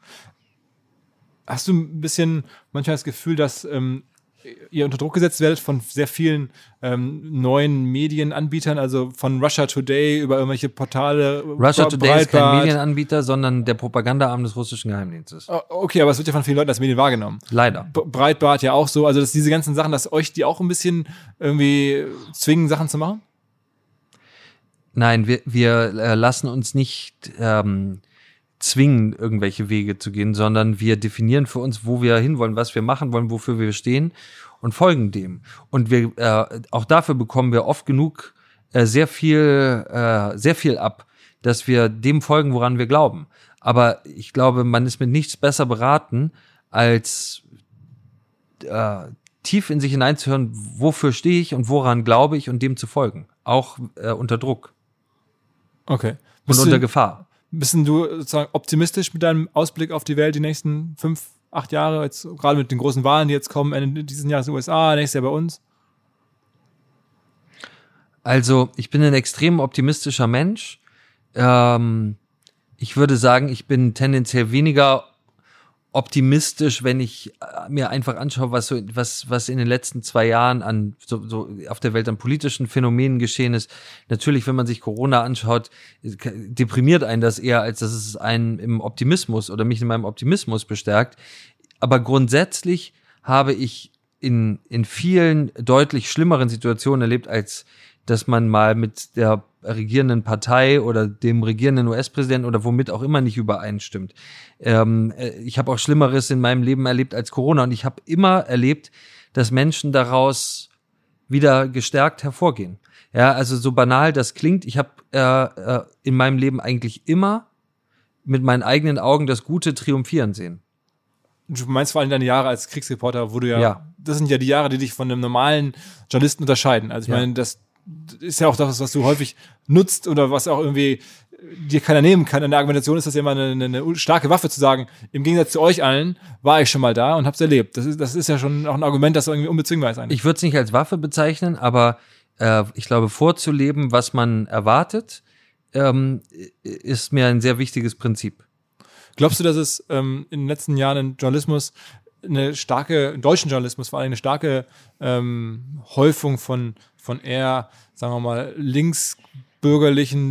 Hast du ein bisschen manchmal das Gefühl, dass ähm, ihr unter Druck gesetzt werdet von sehr vielen ähm, neuen Medienanbietern, also von Russia Today über irgendwelche Portale? Russia Today ist kein Breitbart? Medienanbieter, sondern der Propagandaarm des russischen Geheimdienstes. Oh, okay, aber es wird ja von vielen Leuten als Medien wahrgenommen. Leider. B- Breitbart ja auch so, also dass diese ganzen Sachen, dass euch die auch ein bisschen irgendwie zwingen, Sachen zu machen? Nein, wir, wir äh, lassen uns nicht ähm, zwingen, irgendwelche Wege zu gehen, sondern wir definieren für uns, wo wir hinwollen, was wir machen wollen, wofür wir stehen und folgen dem. Und wir äh, auch dafür bekommen wir oft genug äh, sehr viel, äh, sehr viel ab, dass wir dem folgen, woran wir glauben. Aber ich glaube, man ist mit nichts besser beraten, als äh, tief in sich hineinzuhören, wofür stehe ich und woran glaube ich und dem zu folgen. Auch äh, unter Druck Okay. und Bist unter du, Gefahr. Bist denn du sozusagen optimistisch mit deinem Ausblick auf die Welt die nächsten fünf, acht Jahre, jetzt gerade mit den großen Wahlen, die jetzt kommen, Ende dieses Jahres in den U S A, nächstes Jahr bei uns? Also, ich bin ein extrem optimistischer Mensch. Ähm, ich würde sagen, ich bin tendenziell weniger optimistisch, wenn ich mir einfach anschaue, was so, was, was in den letzten zwei Jahren an, so, so auf der Welt an politischen Phänomenen geschehen ist. Natürlich, wenn man sich Corona anschaut, deprimiert einen das eher, als dass es einen im Optimismus oder mich in meinem Optimismus bestärkt. Aber grundsätzlich habe ich in, in vielen deutlich schlimmeren Situationen erlebt, als dass man mal mit der regierenden Partei oder dem regierenden U S-Präsidenten oder womit auch immer nicht übereinstimmt. Ähm, ich habe auch Schlimmeres in meinem Leben erlebt als Corona und ich habe immer erlebt, dass Menschen daraus wieder gestärkt hervorgehen. Ja, also so banal das klingt, ich habe äh, äh, in meinem Leben eigentlich immer mit meinen eigenen Augen das Gute triumphieren sehen. Du meinst vor allem deine Jahre als Kriegsreporter, wo du ja, ja. das sind ja die Jahre, die dich von einem normalen Journalisten unterscheiden. Also ich ja. meine, das ist ja auch das, was du häufig nutzt oder was auch irgendwie dir keiner nehmen kann. In der Argumentation ist das ja immer eine, eine starke Waffe zu sagen, im Gegensatz zu euch allen war ich schon mal da und hab's erlebt. Das ist, das ist ja schon auch ein Argument, das irgendwie unbezwingbar ist eigentlich. Ich würde es nicht als Waffe bezeichnen, aber äh, ich glaube, vorzuleben, was man erwartet, ähm, ist mir ein sehr wichtiges Prinzip. Glaubst du, dass es ähm, in den letzten Jahren im Journalismus eine starke, im deutschen Journalismus vor allem eine starke ähm, Häufung von, von eher, sagen wir mal, linksbürgerlichen,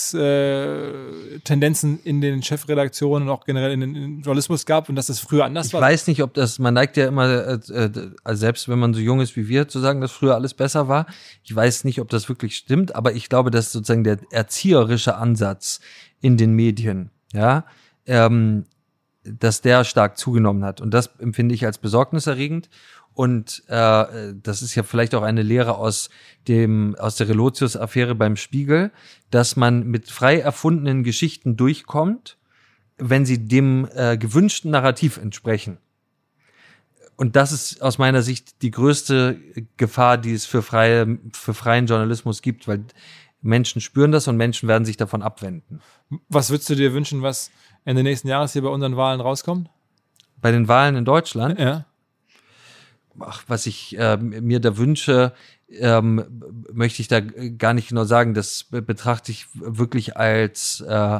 Links-Tendenzen äh, in den Chefredaktionen und auch generell in den, in den Journalismus gab und dass das früher anders ich war? Ich weiß nicht, ob das, man neigt ja immer, äh, äh, selbst wenn man so jung ist wie wir, zu sagen, dass früher alles besser war. Ich weiß nicht, ob das wirklich stimmt, aber ich glaube, dass sozusagen der erzieherische Ansatz in den Medien, ja, ähm, dass der stark zugenommen hat. Und das empfinde ich als besorgniserregend. Und äh, das ist ja vielleicht auch eine Lehre aus dem aus der Relotius-Affäre beim Spiegel, dass man mit frei erfundenen Geschichten durchkommt, wenn sie dem äh, gewünschten Narrativ entsprechen. Und das ist aus meiner Sicht die größte Gefahr, die es für freie für freien Journalismus gibt, weil Menschen spüren das und Menschen werden sich davon abwenden. Was würdest du dir wünschen, was Ende nächsten Jahres hier bei unseren Wahlen rauskommt? Bei den Wahlen in Deutschland? Ja. Ach, was ich äh, mir da wünsche, ähm, möchte ich da gar nicht genau sagen. Das betrachte ich wirklich als äh,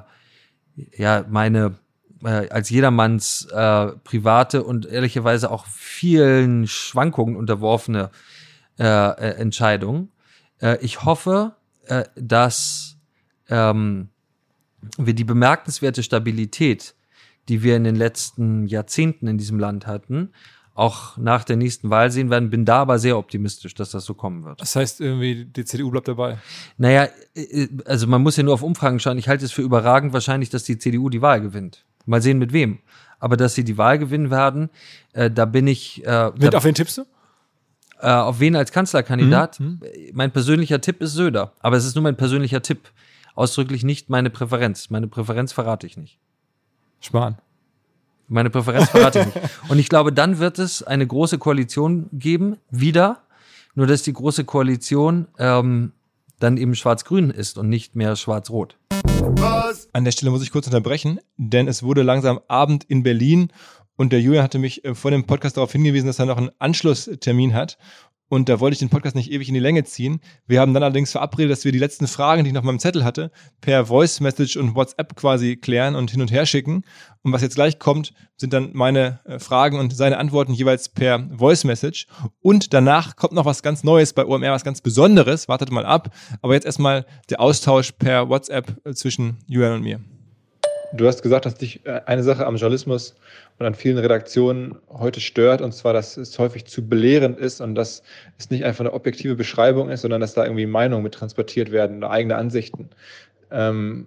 ja meine äh, als jedermanns äh, private und ehrlicherweise auch vielen Schwankungen unterworfene äh, äh, Entscheidung. Äh, ich hoffe, äh, dass ähm, wir die bemerkenswerte Stabilität, die wir in den letzten Jahrzehnten in diesem Land hatten, auch nach der nächsten Wahl sehen werden, bin da aber sehr optimistisch, dass das so kommen wird. Das heißt irgendwie, die C D U bleibt dabei? Naja, also man muss ja nur auf Umfragen schauen. Ich halte es für überragend wahrscheinlich, dass die C D U die Wahl gewinnt. Mal sehen, mit wem. Aber dass sie die Wahl gewinnen werden, äh, da bin ich... Äh, mit da, auf wen tippst du? Äh, auf wen als Kanzlerkandidat? Mhm. Mein persönlicher Tipp ist Söder. Aber es ist nur mein persönlicher Tipp. Ausdrücklich nicht meine Präferenz. Meine Präferenz verrate ich nicht. Spahn. Meine Präferenz verrate ich nicht. Und ich glaube, dann wird es eine große Koalition geben, wieder. Nur, dass die große Koalition ähm, dann eben schwarz-grün ist und nicht mehr schwarz-rot. Was? An der Stelle muss ich kurz unterbrechen, denn es wurde langsam Abend in Berlin und der Julian hatte mich vor dem Podcast darauf hingewiesen, dass er noch einen Anschlusstermin hat. Und da wollte ich den Podcast nicht ewig in die Länge ziehen. Wir haben dann allerdings verabredet, dass wir die letzten Fragen, die ich noch auf meinem Zettel hatte, per Voice Message und WhatsApp quasi klären und hin und her schicken. Und was jetzt gleich kommt, sind dann meine Fragen und seine Antworten jeweils per Voice Message. Und danach kommt noch was ganz Neues bei O M R, was ganz Besonderes. Wartet mal ab. Aber jetzt erstmal der Austausch per WhatsApp zwischen Julian und mir. Du hast gesagt, dass dich eine Sache am Journalismus und an vielen Redaktionen heute stört, und zwar, dass es häufig zu belehrend ist und dass es nicht einfach eine objektive Beschreibung ist, sondern dass da irgendwie Meinungen mit transportiert werden oder eigene Ansichten. Ähm,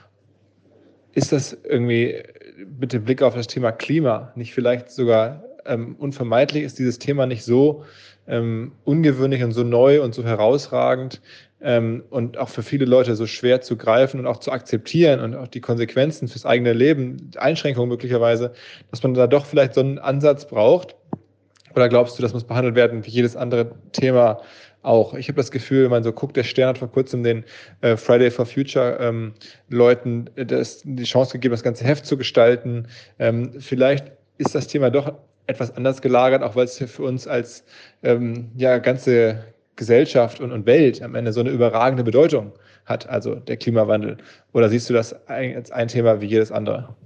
ist das irgendwie mit dem Blick auf das Thema Klima nicht vielleicht sogar ähm, unvermeidlich? Ist dieses Thema nicht so ähm, ungewöhnlich und so neu und so herausragend, Ähm, und auch für viele Leute so schwer zu greifen und auch zu akzeptieren und auch die Konsequenzen fürs eigene Leben, Einschränkungen möglicherweise, dass man da doch vielleicht so einen Ansatz braucht? Oder glaubst du, das muss behandelt werden wie jedes andere Thema auch. Ich habe das Gefühl, wenn man so guckt, der Stern hat vor kurzem den äh, Friday for Future ähm, Leuten äh, das, die Chance gegeben, das ganze Heft zu gestalten. Ähm, vielleicht ist das Thema doch etwas anders gelagert, auch weil es für uns als ähm, ja, ganze Gesellschaft und, und Welt am Ende so eine überragende Bedeutung hat, also der Klimawandel. Oder siehst du das als ein Thema wie jedes andere?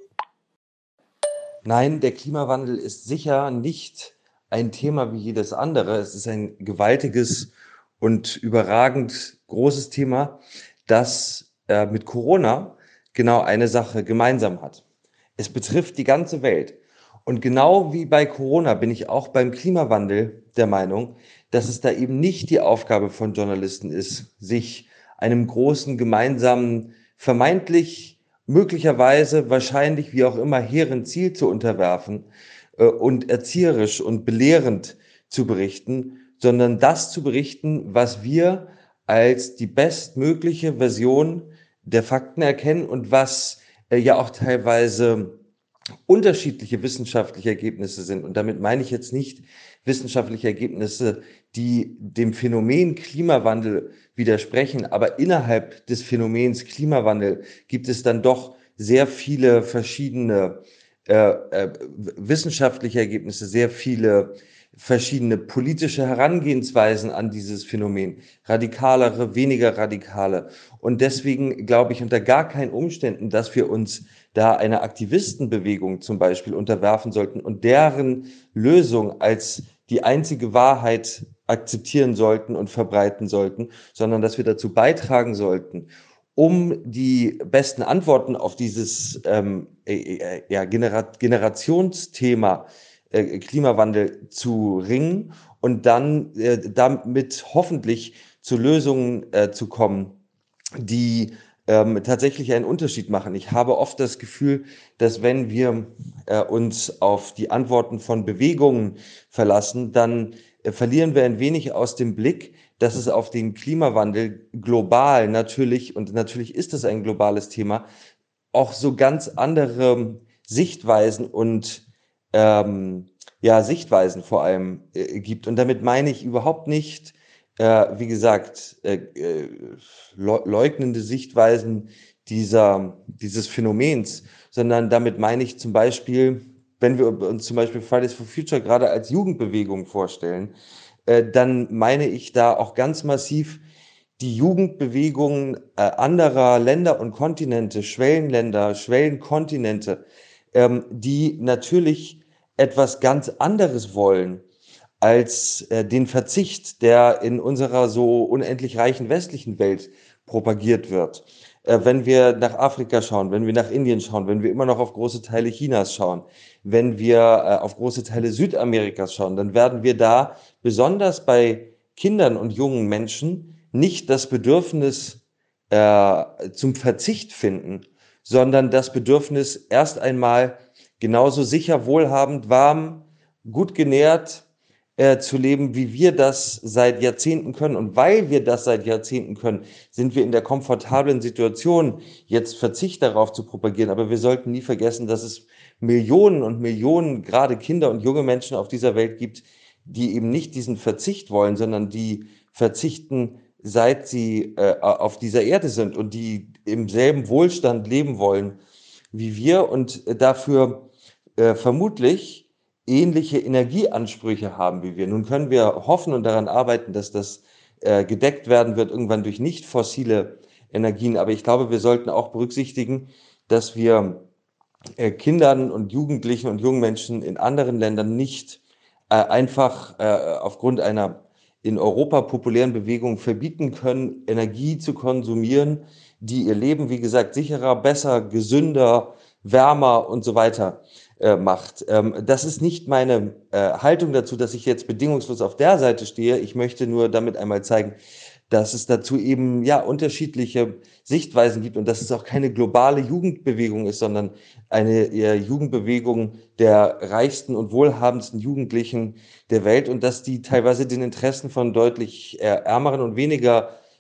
Nein, der Klimawandel ist sicher nicht ein Thema wie jedes andere. Es ist ein gewaltiges und überragend großes Thema, das äh, mit Corona genau eine Sache gemeinsam hat. Es betrifft die ganze Welt. Und genau wie bei Corona bin ich auch beim Klimawandel der Meinung, dass es da eben nicht die Aufgabe von Journalisten ist, sich einem großen gemeinsamen, vermeintlich, möglicherweise, wahrscheinlich, wie auch immer, hehren Ziel zu unterwerfen äh, und erzieherisch und belehrend zu berichten, sondern das zu berichten, was wir als die bestmögliche Version der Fakten erkennen und was äh, ja auch teilweise unterschiedliche wissenschaftliche Ergebnisse sind. Und damit meine ich jetzt nicht wissenschaftliche Ergebnisse, die dem Phänomen Klimawandel widersprechen, aber innerhalb des Phänomens Klimawandel gibt es dann doch sehr viele verschiedene äh, äh, wissenschaftliche Ergebnisse, sehr viele verschiedene politische Herangehensweisen an dieses Phänomen, radikalere, weniger radikale. Und deswegen glaube ich unter gar keinen Umständen, dass wir uns da einer Aktivistenbewegung zum Beispiel unterwerfen sollten und deren Lösung als die einzige Wahrheit akzeptieren sollten und verbreiten sollten, sondern dass wir dazu beitragen sollten, um die besten Antworten auf dieses ähm, äh, ja, Genera- Generationsthema äh, Klimawandel zu ringen und dann äh, damit hoffentlich zu Lösungen äh, zu kommen, die ähm, tatsächlich einen Unterschied machen. Ich habe oft das Gefühl, dass wenn wir äh, uns auf die Antworten von Bewegungen verlassen, dann äh, verlieren wir ein wenig aus dem Blick, dass es auf den Klimawandel global natürlich, und natürlich ist es ein globales Thema, auch so ganz andere Sichtweisen und ähm, ja, Sichtweisen vor allem äh, gibt. Und damit meine ich überhaupt nicht, äh, wie gesagt, äh, äh, leugnende Sichtweisen dieser, dieses Phänomens, sondern damit meine ich zum Beispiel, wenn wir uns zum Beispiel Fridays for Future gerade als Jugendbewegung vorstellen, äh, dann meine ich da auch ganz massiv die Jugendbewegungen äh, anderer Länder und Kontinente, Schwellenländer, Schwellenkontinente, ähm, die natürlich etwas ganz anderes wollen als äh, den Verzicht, der in unserer so unendlich reichen westlichen Welt propagiert wird. Äh, wenn wir nach Afrika schauen, wenn wir nach Indien schauen, wenn wir immer noch auf große Teile Chinas schauen, wenn wir äh, auf große Teile Südamerikas schauen, dann werden wir da besonders bei Kindern und jungen Menschen nicht das Bedürfnis äh, zum Verzicht finden, sondern das Bedürfnis erst einmal genauso sicher, wohlhabend, warm, gut genährt äh, zu leben, wie wir das seit Jahrzehnten können. Und weil wir das seit Jahrzehnten können, sind wir in der komfortablen Situation, jetzt Verzicht darauf zu propagieren. Aber wir sollten nie vergessen, dass es Millionen und Millionen, gerade Kinder und junge Menschen auf dieser Welt gibt, die eben nicht diesen Verzicht wollen, sondern die verzichten, seit sie äh, auf dieser Erde sind und die im selben Wohlstand leben wollen wie wir und äh, dafür äh, vermutlich ähnliche Energieansprüche haben wie wir. Nun können wir hoffen und daran arbeiten, dass das äh, gedeckt werden wird, irgendwann durch nicht fossile Energien. Aber ich glaube, wir sollten auch berücksichtigen, dass wir äh, Kindern und Jugendlichen und jungen Menschen in anderen Ländern nicht äh, einfach äh, aufgrund einer in Europa populären Bewegung verbieten können, Energie zu konsumieren, die ihr Leben, wie gesagt, sicherer, besser, gesünder, wärmer und so weiter äh, macht. Ähm, das ist nicht meine äh, Haltung dazu, dass ich jetzt bedingungslos auf der Seite stehe. Ich möchte nur damit einmal zeigen, dass es dazu eben ja unterschiedliche Sichtweisen gibt und dass es auch keine globale Jugendbewegung ist, sondern eine eher Jugendbewegung der reichsten und wohlhabendsten Jugendlichen der Welt und dass die teilweise den Interessen von deutlich äh, ärmeren und weniger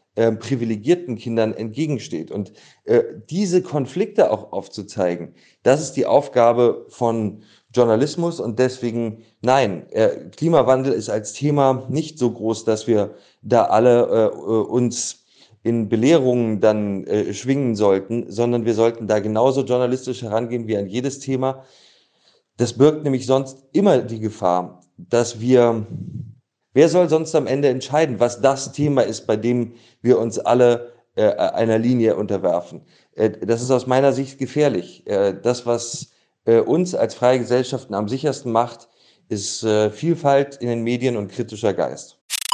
äh, privilegierten Kindern entgegensteht. Und äh, diese Konflikte auch aufzuzeigen, das ist die Aufgabe von Journalismus. Und deswegen, nein, äh, Klimawandel ist als Thema nicht so groß, dass wir da alle äh, uns in Belehrungen dann äh, schwingen sollten, sondern wir sollten da genauso journalistisch herangehen wie an jedes Thema. Das birgt nämlich sonst immer die Gefahr, dass wir, wer soll sonst am Ende entscheiden, was das Thema ist, bei dem wir uns alle äh, einer Linie unterwerfen. Äh, das ist aus meiner Sicht gefährlich. Äh, das, was äh, uns als freie Gesellschaften am sichersten macht, ist äh, Vielfalt in den Medien und kritischer Geist.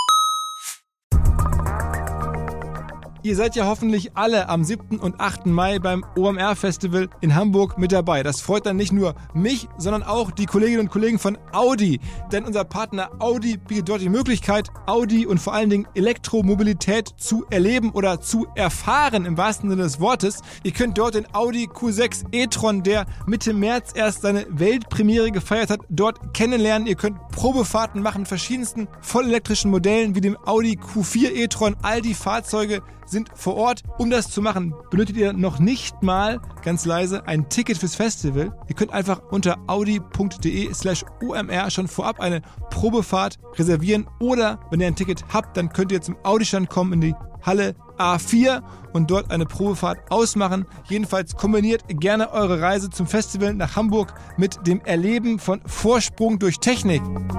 Ihr seid ja hoffentlich alle am siebten und achten Mai beim O M R-Festival in Hamburg mit dabei. Das freut dann nicht nur mich, sondern auch die Kolleginnen und Kollegen von Audi. Denn unser Partner Audi bietet dort die Möglichkeit, Audi und vor allen Dingen Elektromobilität zu erleben oder zu erfahren, im wahrsten Sinne des Wortes. Ihr könnt dort den Audi Q sechs e-tron, der Mitte März erst seine Weltpremiere gefeiert hat, dort kennenlernen. Ihr könnt Probefahrten machen mit verschiedensten vollelektrischen Modellen wie dem Audi Q vier e-tron. All die Fahrzeuge sind vor Ort. Um das zu machen, benötigt ihr noch nicht mal, ganz leise, ein Ticket fürs Festival. Ihr könnt einfach unter audi.de slash omr schon vorab eine Probefahrt reservieren oder, wenn ihr ein Ticket habt, dann könnt ihr zum Audi-Stand kommen in die Halle A vier und dort eine Probefahrt ausmachen. Jedenfalls kombiniert gerne eure Reise zum Festival nach Hamburg mit dem Erleben von Vorsprung durch Technik.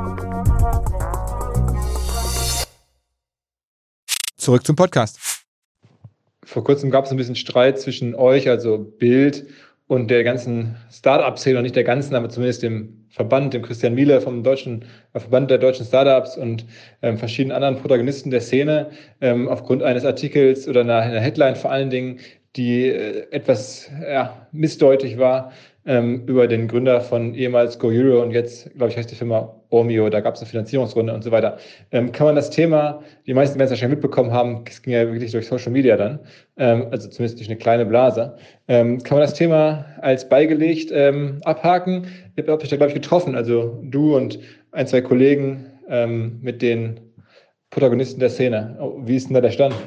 Zurück zum Podcast. Vor kurzem gab es ein bisschen Streit zwischen euch, also Bild, und der ganzen Start-up-Szene, und nicht der ganzen, aber zumindest dem Verband, dem Christian Miele vom deutschen äh, Verband der deutschen Startups und ähm, verschiedenen anderen Protagonisten der Szene ähm, aufgrund eines Artikels oder einer, einer Headline vor allen Dingen, die äh, etwas ja, missdeutig war ähm, über den Gründer von ehemals GoEuro und jetzt, glaube ich, heißt die Firma Omio. Da gab es eine Finanzierungsrunde und so weiter. Ähm, kann man das Thema, die meisten werden es wahrscheinlich mitbekommen haben, es ging ja wirklich durch Social Media dann, ähm, also zumindest durch eine kleine Blase, ähm, kann man das Thema als beigelegt ähm, abhaken? Ihr habt euch da, glaube ich, getroffen, also du und ein, zwei Kollegen ähm, mit den Protagonisten der Szene. Oh, wie ist denn da der Stand?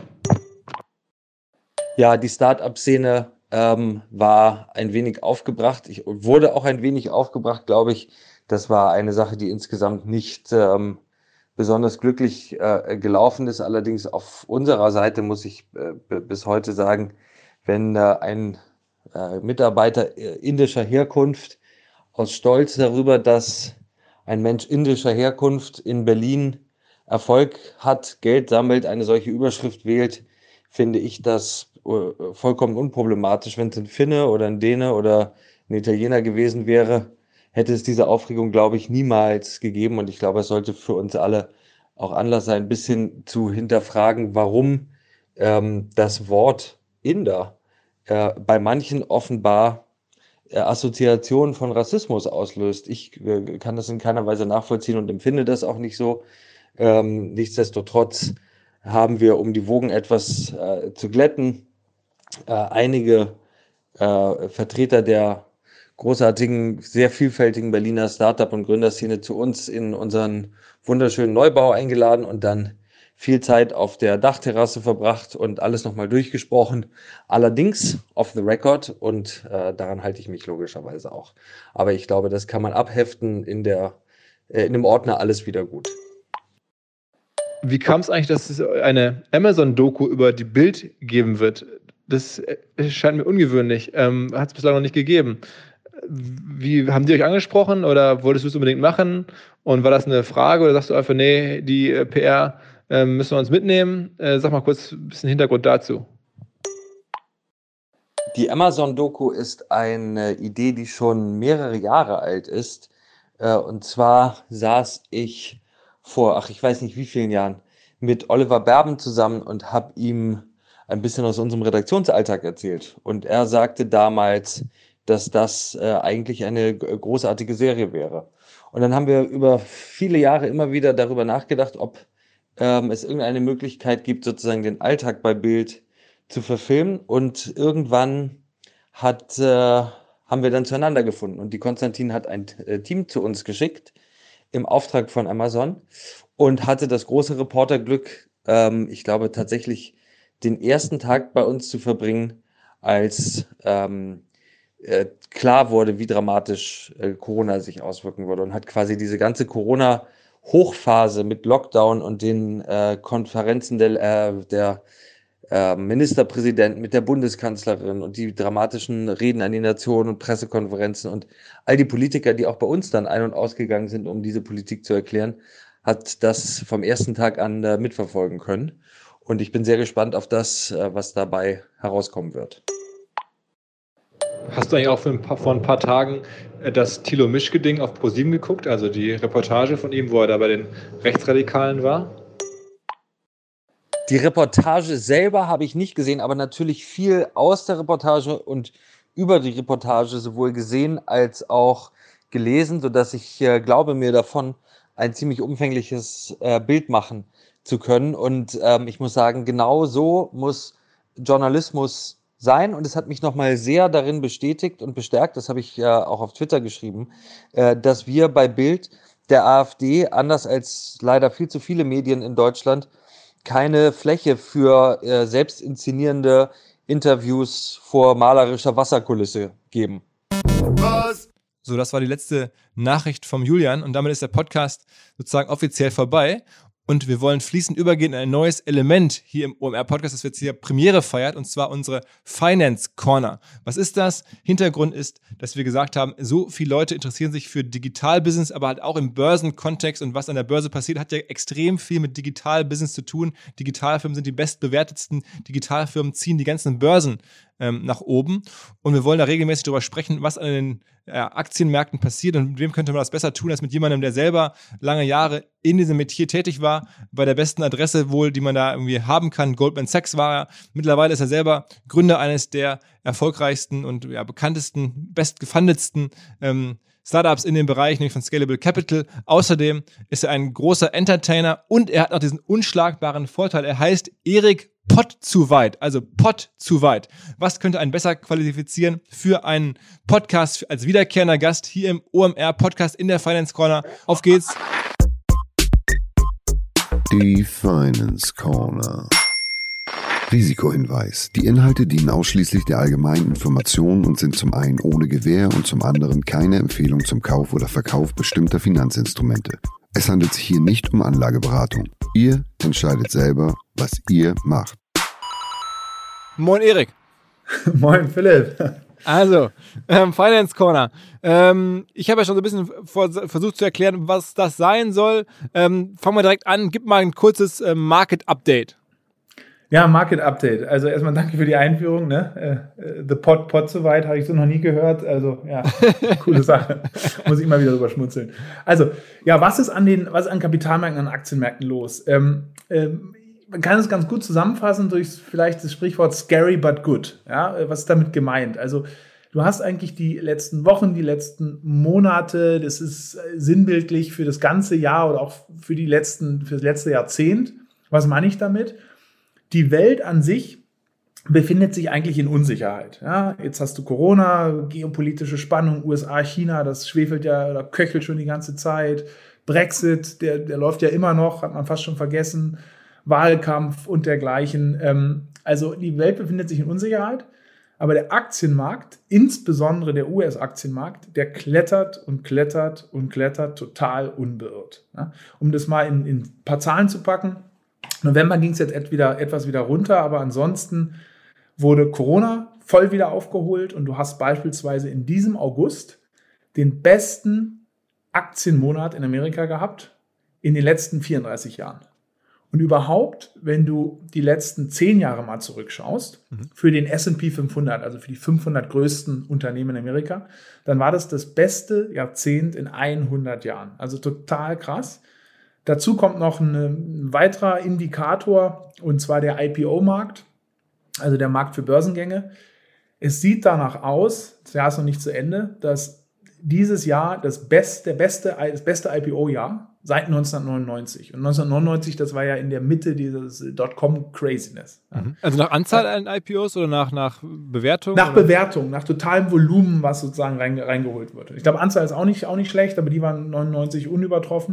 Ja, die Start-up-Szene ähm, war ein wenig aufgebracht. Ich wurde auch ein wenig aufgebracht, glaube ich. Das war eine Sache, die insgesamt nicht ähm, besonders glücklich äh, gelaufen ist. Allerdings auf unserer Seite muss ich äh, b- bis heute sagen, wenn äh, ein äh, Mitarbeiter äh, indischer Herkunft aus Stolz darüber, dass ein Mensch indischer Herkunft in Berlin Erfolg hat, Geld sammelt, eine solche Überschrift wählt, finde ich das äh, vollkommen unproblematisch. Wenn es ein Finne oder ein Däne oder ein Italiener gewesen wäre, hätte es diese Aufregung, glaube ich, niemals gegeben. Und ich glaube, es sollte für uns alle auch Anlass sein, ein bisschen zu hinterfragen, warum ähm, das Wort Inder äh, bei manchen offenbar äh, Assoziationen von Rassismus auslöst. Ich äh, kann das in keiner Weise nachvollziehen und empfinde das auch nicht so. Ähm, nichtsdestotrotz haben wir, um die Wogen etwas äh, zu glätten, äh, einige äh, Vertreter der großartigen, sehr vielfältigen Berliner Startup- und Gründerszene zu uns in unseren wunderschönen Neubau eingeladen und dann viel Zeit auf der Dachterrasse verbracht und alles nochmal durchgesprochen. Allerdings off the record und äh, daran halte ich mich logischerweise auch. Aber ich glaube, das kann man abheften in der äh, in dem Ordner alles wieder gut. Wie kam es eigentlich, dass es eine Amazon-Doku über die Bild geben wird? Das scheint mir ungewöhnlich. Ähm, hat es bislang noch nicht gegeben. Wie haben die euch angesprochen oder wolltest du es unbedingt machen? Und war das eine Frage oder sagst du einfach, nee, die äh, P R äh, müssen wir uns mitnehmen? Äh, sag mal kurz ein bisschen Hintergrund dazu. Die Amazon-Doku ist eine Idee, die schon mehrere Jahre alt ist. Äh, und zwar saß ich vor, ach, ich weiß nicht wie vielen Jahren, mit Oliver Berben zusammen und habe ihm ein bisschen aus unserem Redaktionsalltag erzählt. Und er sagte damals, dass das äh, eigentlich eine g- großartige Serie wäre. Und dann haben wir über viele Jahre immer wieder darüber nachgedacht, ob ähm, es irgendeine Möglichkeit gibt, sozusagen den Alltag bei Bild zu verfilmen. Und irgendwann hat, äh, haben wir dann zueinander gefunden. Und die Konstantin hat ein äh, Team zu uns geschickt im Auftrag von Amazon und hatte das große Reporterglück, ähm, ich glaube tatsächlich den ersten Tag bei uns zu verbringen, als ähm, äh, klar wurde, wie dramatisch äh, Corona sich auswirken würde, und hat quasi diese ganze Corona-Hochphase mit Lockdown und den äh, Konferenzen der, äh, der äh, Ministerpräsidenten mit der Bundeskanzlerin und die dramatischen Reden an die Nation und Pressekonferenzen und all die Politiker, die auch bei uns dann ein- und ausgegangen sind, um diese Politik zu erklären, hat das vom ersten Tag an äh, mitverfolgen können. Und ich bin sehr gespannt auf das, äh, was dabei herauskommen wird. Hast du eigentlich auch für ein paar, vor ein paar Tagen das Thilo Mischke-Ding auf ProSieben geguckt, also die Reportage von ihm, wo er da bei den Rechtsradikalen war? Die Reportage selber habe ich nicht gesehen, aber natürlich viel aus der Reportage und über die Reportage sowohl gesehen als auch gelesen, sodass ich äh, glaube, mir davon ein ziemlich umfängliches äh, Bild machen zu können. Und ähm, ich muss sagen, genau so muss Journalismus sein. Und es hat mich nochmal sehr darin bestätigt und bestärkt, das habe ich ja auch auf Twitter geschrieben, äh, dass wir bei Bild der AfD, anders als leider viel zu viele Medien in Deutschland, keine Fläche für äh, selbst inszenierende Interviews vor malerischer Wasserkulisse geben. Was? So, das war die letzte Nachricht vom Julian und damit ist der Podcast sozusagen offiziell vorbei. Und wir wollen fließend übergehen in ein neues Element hier im O M R-Podcast, das wir jetzt hier Premiere feiert, und zwar unsere Finance Corner. Was ist das? Hintergrund ist, dass wir gesagt haben, so viele Leute interessieren sich für Digitalbusiness, aber halt auch im Börsenkontext, und was an der Börse passiert, hat ja extrem viel mit Digitalbusiness zu tun. Digitalfirmen sind die bestbewertetsten, Digitalfirmen ziehen die ganzen Börsen ähm, nach oben, und wir wollen da regelmäßig darüber sprechen, was an den äh, Aktienmärkten passiert und mit wem könnte man das besser tun, als mit jemandem, der selber lange Jahre in diesem Metier tätig war, bei der besten Adresse wohl, die man da irgendwie haben kann. Goldman Sachs war er. Mittlerweile ist er selber Gründer eines der erfolgreichsten und ja, bekanntesten, bestgefundetsten ähm, Startups in dem Bereich, nämlich von Scalable Capital. Außerdem ist er ein großer Entertainer und er hat noch diesen unschlagbaren Vorteil. Er heißt Erik Potzuweit, also Potzuweit. Was könnte einen besser qualifizieren für einen Podcast als wiederkehrender Gast hier im O M R-Podcast in der Finance Corner? Auf geht's! Die Finance Corner. Risikohinweis. Die Inhalte dienen ausschließlich der allgemeinen Information und sind zum einen ohne Gewähr und zum anderen keine Empfehlung zum Kauf oder Verkauf bestimmter Finanzinstrumente. Es handelt sich hier nicht um Anlageberatung. Ihr entscheidet selber, was ihr macht. Moin Erik. Moin Philipp. Also, ähm, Finance Corner. Ähm, ich habe ja schon so ein bisschen vor, versucht zu erklären, was das sein soll. Ähm, fangen wir direkt an. Gib mal ein kurzes äh, Market Update. Ja, Market Update. Also erstmal danke für die Einführung. Ne? Äh, The Pot, Pot so weit habe ich so noch nie gehört. Also ja, coole Sache. Muss ich immer wieder drüber schmunzeln. Also, ja, was ist an den, was ist an Kapitalmärkten, an Aktienmärkten los? Ähm, ähm, man kann es ganz gut zusammenfassen durch vielleicht das Sprichwort scary but good. Ja, was ist damit gemeint? Also du hast eigentlich die letzten Wochen, die letzten Monate, das ist sinnbildlich für das ganze Jahr oder auch für die letzten, für das letzte Jahrzehnt. Was meine ich damit? Die Welt an sich befindet sich eigentlich in Unsicherheit. Ja, jetzt hast du Corona, geopolitische Spannung, U S A, China, das schwefelt ja oder köchelt schon die ganze Zeit. Brexit, der, der läuft ja immer noch, hat man fast schon vergessen. Wahlkampf und dergleichen. Also die Welt befindet sich in Unsicherheit, aber der Aktienmarkt, insbesondere der U S-Aktienmarkt, der klettert und klettert und klettert total unbeirrt. Ja, um das mal in, in ein paar Zahlen zu packen, November ging es jetzt wieder, etwas wieder runter, aber ansonsten wurde Corona voll wieder aufgeholt und du hast beispielsweise in diesem August den besten Aktienmonat in Amerika gehabt in den letzten vierunddreißig Jahren. Und überhaupt, wenn du die letzten zehn Jahre mal zurückschaust, mhm. für den S und P fünfhundert, also für die fünfhundert größten Unternehmen in Amerika, dann war das das beste Jahrzehnt in hundert Jahren. Also total krass. Dazu kommt noch ein, ein weiterer Indikator, und zwar der I P O-Markt, also der Markt für Börsengänge. Es sieht danach aus, das Jahr ist noch nicht zu Ende, dass dieses Jahr das beste, beste, das beste I P O-Jahr seit neunzehnhundertneunundneunzig. Und neunzehnhundertneunundneunzig, das war ja in der Mitte dieses Dotcom-Craziness. Mhm. Also nach Anzahl an I P Os oder nach, nach Bewertung? Nach oder? Bewertung, nach totalem Volumen, was sozusagen rein, reingeholt wird. Ich glaube, Anzahl ist auch nicht, auch nicht schlecht, aber die waren neunundneunzig unübertroffen.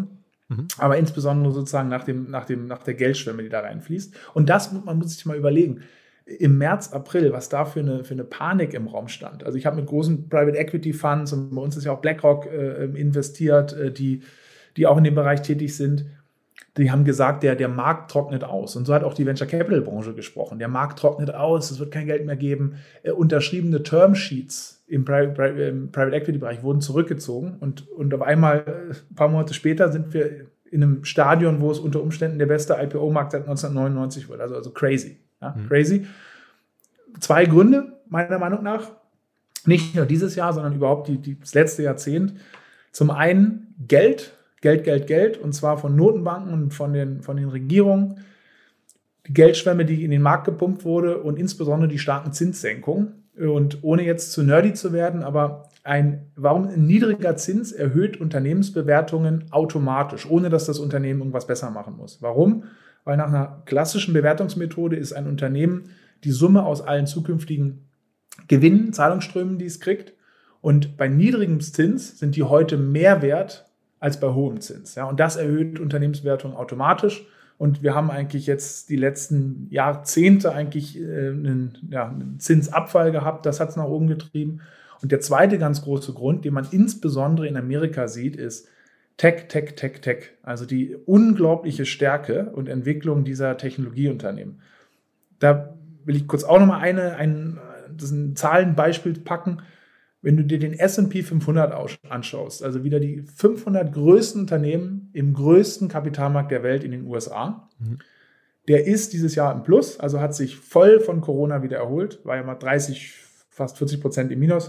Mhm. Aber insbesondere sozusagen nach, dem, nach, dem, nach der Geldschwemme, die da reinfließt. Und das, man muss sich mal überlegen, im März, April, was da für eine, für eine Panik im Raum stand. Also ich habe mit großen Private Equity Funds und bei uns ist ja auch BlackRock äh, investiert, äh, die, die auch in dem Bereich tätig sind. Die haben gesagt, der, der Markt trocknet aus. Und so hat auch die Venture Capital Branche gesprochen. Der Markt trocknet aus, es wird kein Geld mehr geben. Äh, unterschriebene Termsheets im Private, Private, im Private Equity Bereich wurden zurückgezogen. Und, und auf einmal, äh, ein paar Monate später, sind wir in einem Stadion, wo es unter Umständen der beste I P O-Markt seit neunzehnhundertneunundneunzig wird. Also, also crazy. Ja, mhm. Crazy. Zwei Gründe, meiner Meinung nach. Nicht nur dieses Jahr, sondern überhaupt die, die, das letzte Jahrzehnt. Zum einen Geld, Geld, Geld, Geld, und zwar von Notenbanken und von den, von den Regierungen. Die Geldschwemme, die in den Markt gepumpt wurde und insbesondere die starken Zinssenkungen. Und ohne jetzt zu nerdy zu werden, aber ein, warum ein niedriger Zins erhöht Unternehmensbewertungen automatisch, ohne dass das Unternehmen irgendwas besser machen muss. Warum? Weil nach einer klassischen Bewertungsmethode ist ein Unternehmen die Summe aus allen zukünftigen Gewinnen, Zahlungsströmen, die es kriegt. Und bei niedrigem Zins sind die heute mehr wert als bei hohem Zins. Ja, und das erhöht Unternehmensbewertungen automatisch. Und wir haben eigentlich jetzt die letzten Jahrzehnte eigentlich äh, einen, ja, einen Zinsabfall gehabt. Das hat es nach oben getrieben. Und der zweite ganz große Grund, den man insbesondere in Amerika sieht, ist Tech, Tech, Tech, Tech. Also die unglaubliche Stärke und Entwicklung dieser Technologieunternehmen. Da will ich kurz auch nochmal eine, ein, das ein Zahlenbeispiel packen. Wenn du dir den S und P fünfhundert anschaust, also wieder die fünfhundert größten Unternehmen im größten Kapitalmarkt der Welt in den U S A, mhm. der ist dieses Jahr im Plus, also hat sich voll von Corona wieder erholt, war ja mal dreißig, fast vierzig Prozent im Minus.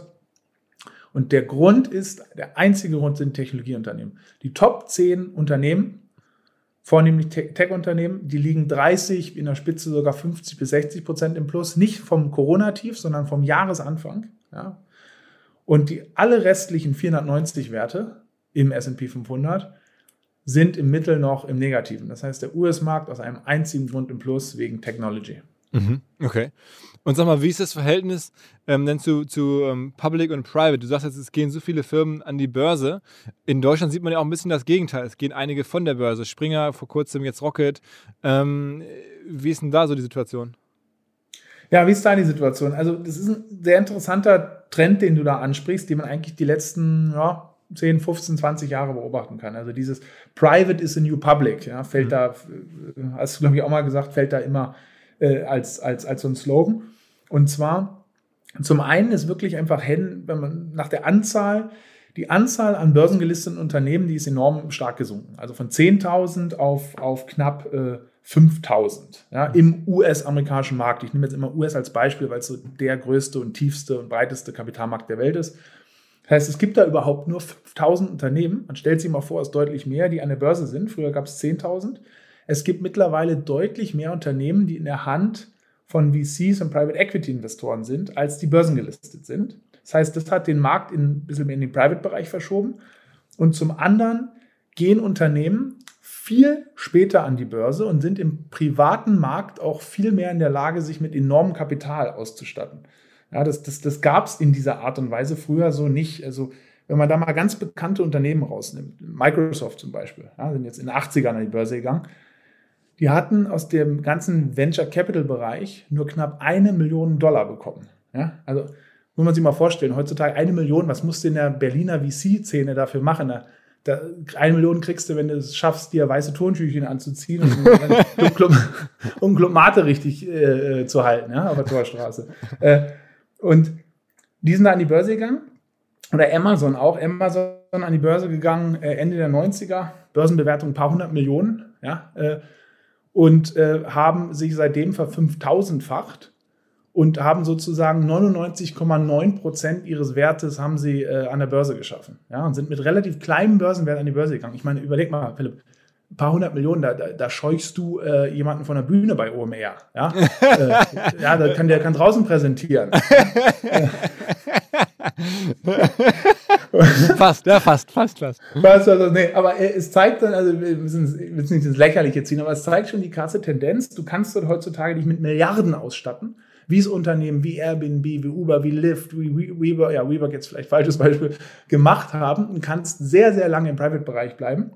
Und der Grund ist, der einzige Grund sind Technologieunternehmen. Die Top zehn Unternehmen, vornehmlich Tech-Unternehmen, die liegen dreißig, in der Spitze sogar fünfzig bis sechzig Prozent im Plus, nicht vom Corona-Tief, sondern vom Jahresanfang. Ja. Und die alle restlichen vierhundertneunzig Werte im S und P fünfhundert sind im Mittel noch im Negativen. Das heißt, der U S-Markt aus einem einzigen Grund im Plus wegen Technology. Mhm, okay. Und sag mal, wie ist das Verhältnis ähm, denn zu, zu ähm, Public und Private? Du sagst jetzt, es gehen so viele Firmen an die Börse. In Deutschland sieht man ja auch ein bisschen das Gegenteil. Es gehen einige von der Börse. Springer, vor kurzem jetzt Rocket. Ähm, wie ist denn da so die Situation? Ja, wie ist da die Situation? Also das ist ein sehr interessanter Trend, den du da ansprichst, den man eigentlich die letzten ja, zehn, fünfzehn, zwanzig Jahre beobachten kann. Also dieses Private is a new public, ja, fällt mhm. da, hast du glaube ich auch mal gesagt, fällt da immer äh, als, als, als so ein Slogan. Und zwar, zum einen ist wirklich einfach, wenn man nach der Anzahl, die Anzahl an börsengelisteten Unternehmen, die ist enorm stark gesunken. Also von zehntausend auf, auf knapp äh, fünftausend, ja, im U S-amerikanischen Markt. Ich nehme jetzt immer U S als Beispiel, weil es so der größte und tiefste und breiteste Kapitalmarkt der Welt ist. Das heißt, es gibt da überhaupt nur fünftausend Unternehmen. Man stellt sich mal vor, es ist deutlich mehr, die an der Börse sind. Früher gab es zehntausend. Es gibt mittlerweile deutlich mehr Unternehmen, die in der Hand von V Cs und Private Equity Investoren sind, als die börsengelistet sind. Das heißt, das hat den Markt in, ein bisschen mehr in den Private-Bereich verschoben. Und zum anderen gehen Unternehmen viel später an die Börse und sind im privaten Markt auch viel mehr in der Lage, sich mit enormem Kapital auszustatten. Ja, das das, das gab es in dieser Art und Weise früher so nicht. Also wenn man da mal ganz bekannte Unternehmen rausnimmt, Microsoft zum Beispiel, ja, sind jetzt in den achtzigern an die Börse gegangen, die hatten aus dem ganzen Venture-Capital-Bereich nur knapp eine Million Dollar bekommen. Ja, also muss man sich mal vorstellen, heutzutage eine Million, was musst du in der Berliner V C-Szene dafür machen? Da, da, eine Million kriegst du, wenn du es schaffst, dir weiße Turnschuhchen anzuziehen und einen Club, um Club Mate richtig äh, zu halten, ja, auf der Torstraße. Äh, und die sind da an die Börse gegangen. Oder Amazon auch. Amazon an die Börse gegangen, äh, Ende der neunziger. Börsenbewertung ein paar hundert Millionen. Ja, äh, und äh, haben sich seitdem verfünftausendfacht und haben sozusagen neunundneunzig Komma neun Prozent ihres Wertes haben sie äh, an der Börse geschaffen. Ja, und sind mit relativ kleinem Börsenwert an die Börse gegangen. Ich meine, überleg mal, Philipp, ein paar hundert Millionen, da, da, da scheuchst du äh, jemanden von der Bühne bei O M R. Ja, äh, ja der, kann, der kann draußen präsentieren. fast, ja, fast, fast, fast. fast also, nee, aber es zeigt dann, also wir müssen, wir müssen nicht ins Lächerliche ziehen, aber es zeigt schon die krasse Tendenz. Du kannst dort heutzutage dich mit Milliarden ausstatten, wie es Unternehmen wie Airbnb, wie Uber, wie Lyft, wie Weber, ja, Weber jetzt vielleicht falsches Beispiel, gemacht haben und kannst sehr, sehr lange im Private-Bereich bleiben.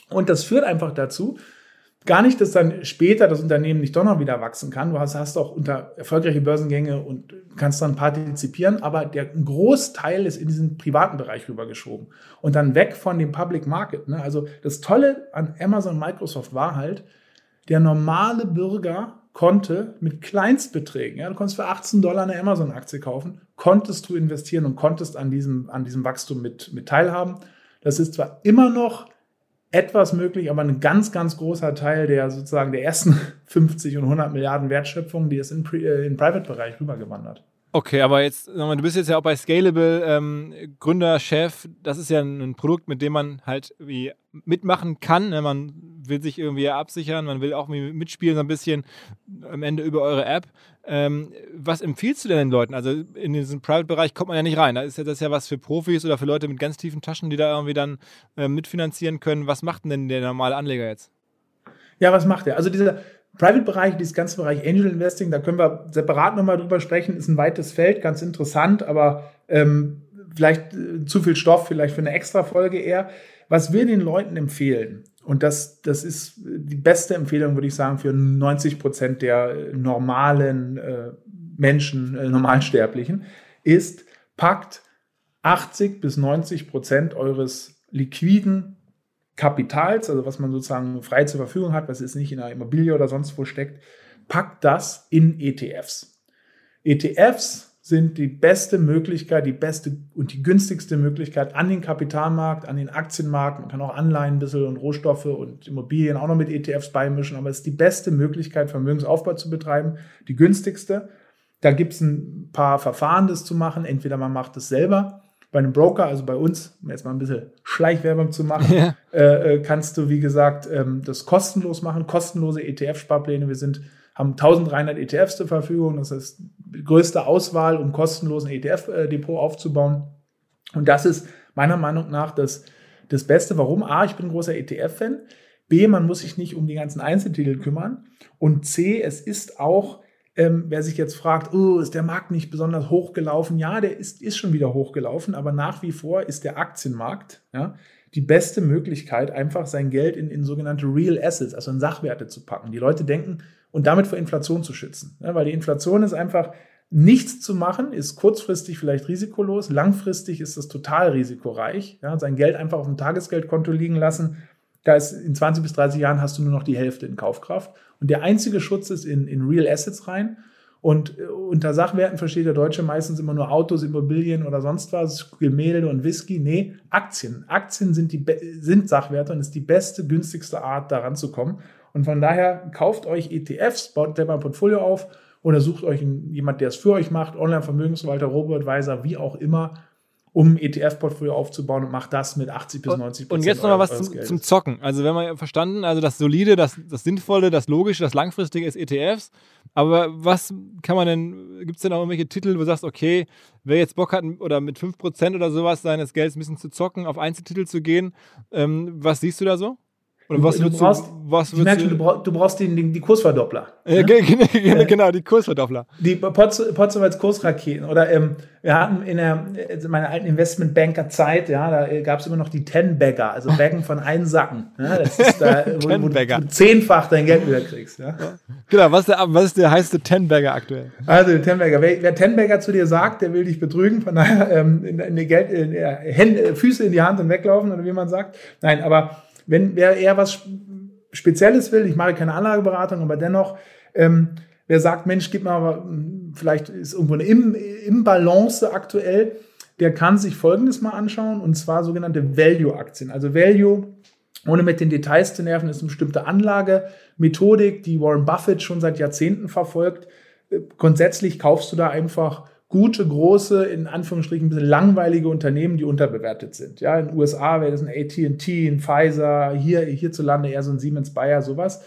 Und das führt einfach dazu, gar nicht, dass dann später das Unternehmen nicht doch noch wieder wachsen kann. Du hast, hast auch unter erfolgreiche Börsengänge und kannst dann partizipieren, aber der ein Großteil ist in diesen privaten Bereich rübergeschoben und dann weg von dem Public Market. Ne? Also das Tolle an Amazon und Microsoft war halt, der normale Bürger konnte mit Kleinstbeträgen, ja, du konntest für achtzehn Dollar eine Amazon-Aktie kaufen, konntest du investieren und konntest an diesem, an diesem Wachstum mit, mit teilhaben. Das ist zwar immer noch etwas möglich, aber ein ganz, ganz großer Teil der sozusagen der ersten fünfzig und hundert Milliarden Wertschöpfung, die ist in, äh, in Private-Bereich rübergewandert. Okay, aber jetzt, du bist jetzt ja auch bei Scalable ähm, Gründer, Chef. Das ist ja ein Produkt, mit dem man halt wie mitmachen kann. Ne? Man will sich irgendwie absichern, man will auch mitspielen so ein bisschen am Ende über eure App. Ähm, was empfiehlst du denn den Leuten? Also in diesen Private-Bereich kommt man ja nicht rein. Da ist ja, das ist ja was für Profis oder für Leute mit ganz tiefen Taschen, die da irgendwie dann äh, mitfinanzieren können. Was macht denn der normale Anleger jetzt? Ja, was macht er? Also dieser Private-Bereich, dieses ganze Bereich Angel Investing, da können wir separat nochmal drüber sprechen, ist ein weites Feld, ganz interessant, aber ähm, vielleicht äh, zu viel Stoff, vielleicht für eine Extra-Folge eher. Was wir den Leuten empfehlen, und das, das ist die beste Empfehlung, würde ich sagen, für neunzig Prozent der normalen äh, Menschen, äh, Normalsterblichen, ist, packt achtzig bis neunzig Prozent eures liquiden Kapitals, also was man sozusagen frei zur Verfügung hat, was jetzt nicht in einer Immobilie oder sonst wo steckt, packt das in E T Fs. E T Fs sind die beste Möglichkeit, die beste und die günstigste Möglichkeit an den Kapitalmarkt, an den Aktienmarkt. Man kann auch Anleihen ein bisschen und Rohstoffe und Immobilien auch noch mit E T Fs beimischen, aber es ist die beste Möglichkeit, Vermögensaufbau zu betreiben, die günstigste. Da gibt es ein paar Verfahren, das zu machen. Entweder man macht es selber. Bei einem Broker, also bei uns, um jetzt mal ein bisschen Schleichwerbung zu machen, ja. äh, kannst du, wie gesagt, ähm, das kostenlos machen, kostenlose E T F-Sparpläne. Wir sind, haben dreizehnhundert E T Fs zur Verfügung, das ist die größte Auswahl, um kostenlosen E T F-Depot aufzubauen. Und das ist meiner Meinung nach das, das Beste. Warum? A, ich bin ein großer E T F-Fan. B, man muss sich nicht um die ganzen Einzeltitel kümmern. Und C, es ist auch, Ähm, wer sich jetzt fragt, oh, ist der Markt nicht besonders hochgelaufen? Ja, der ist, ist schon wieder hochgelaufen, aber nach wie vor ist der Aktienmarkt ja, die beste Möglichkeit, einfach sein Geld in, in sogenannte Real Assets, also in Sachwerte zu packen. Die Leute denken, und damit vor Inflation zu schützen. Ja, weil die Inflation ist einfach, nichts zu machen, ist kurzfristig vielleicht risikolos, langfristig ist das total risikoreich. Ja, sein Geld einfach auf dem Tagesgeldkonto liegen lassen, da ist in zwanzig bis dreißig Jahren hast du nur noch die Hälfte in Kaufkraft. Und der einzige Schutz ist in, in Real Assets rein. Und äh, unter Sachwerten versteht der Deutsche meistens immer nur Autos, Immobilien oder sonst was, Gemälde und Whisky. Nee, Aktien. Aktien sind, die, sind Sachwerte und ist die beste, günstigste Art, daran zu kommen. Und von daher kauft euch E T Fs, baut selber ein Portfolio auf oder sucht euch einen, jemand, der es für euch macht, Online-Vermögensverwalter, Robo-Advisor, wie auch immer, um E T F-Portfolio aufzubauen und macht das mit achtzig bis neunzig Prozent. Und jetzt nochmal was zum, zum Zocken. Also wenn man verstanden, also das Solide, das, das Sinnvolle, das Logische, das Langfristige ist E T Fs. Aber was kann man denn, gibt es denn auch irgendwelche Titel, wo du sagst, okay, wer jetzt Bock hat oder mit fünf Prozent oder sowas seines Gelds ein bisschen zu zocken, auf Einzeltitel zu gehen, ähm, was siehst du da so? Oder was du, du brauchst, du, was ich merke schon, du brauchst, du brauchst den, den, die Kursverdoppler. Ja, ne? Genau, die Kursverdoppler. Die Potsdamer Kursraketen. Oder ähm, wir hatten in, der, in meiner alten Investmentbanker-Zeit, ja, da gab es immer noch die Ten-Bagger, also Baggen von Einsacken. Ja, das ist da, wo, wo, du, wo du zehnfach dein Geld wieder kriegst. Ja. Genau, was ist der, was ist der heiße Ten-Bagger aktuell? Also der Ten-Bagger. Wer, wer Ten-Bagger zu dir sagt, der will dich betrügen, von daher ähm, in, in die Geld, in, in, Hände, Füße in die Hand und weglaufen, oder wie man sagt. Nein, aber wenn wer eher was Spezielles will, ich mache keine Anlageberatung, aber dennoch, ähm, wer sagt, Mensch, gib mal, vielleicht ist irgendwo eine Im- Imbalance aktuell, der kann sich Folgendes mal anschauen, und zwar sogenannte Value-Aktien. Also Value, ohne mit den Details zu nerven, ist eine bestimmte Anlagemethodik, die Warren Buffett schon seit Jahrzehnten verfolgt. Grundsätzlich kaufst du da einfach gute, große, in Anführungsstrichen ein bisschen langweilige Unternehmen, die unterbewertet sind. Ja, in den U S A wäre das ein A T and T, ein Pfizer, hier hierzulande eher so ein Siemens, Bayer, sowas.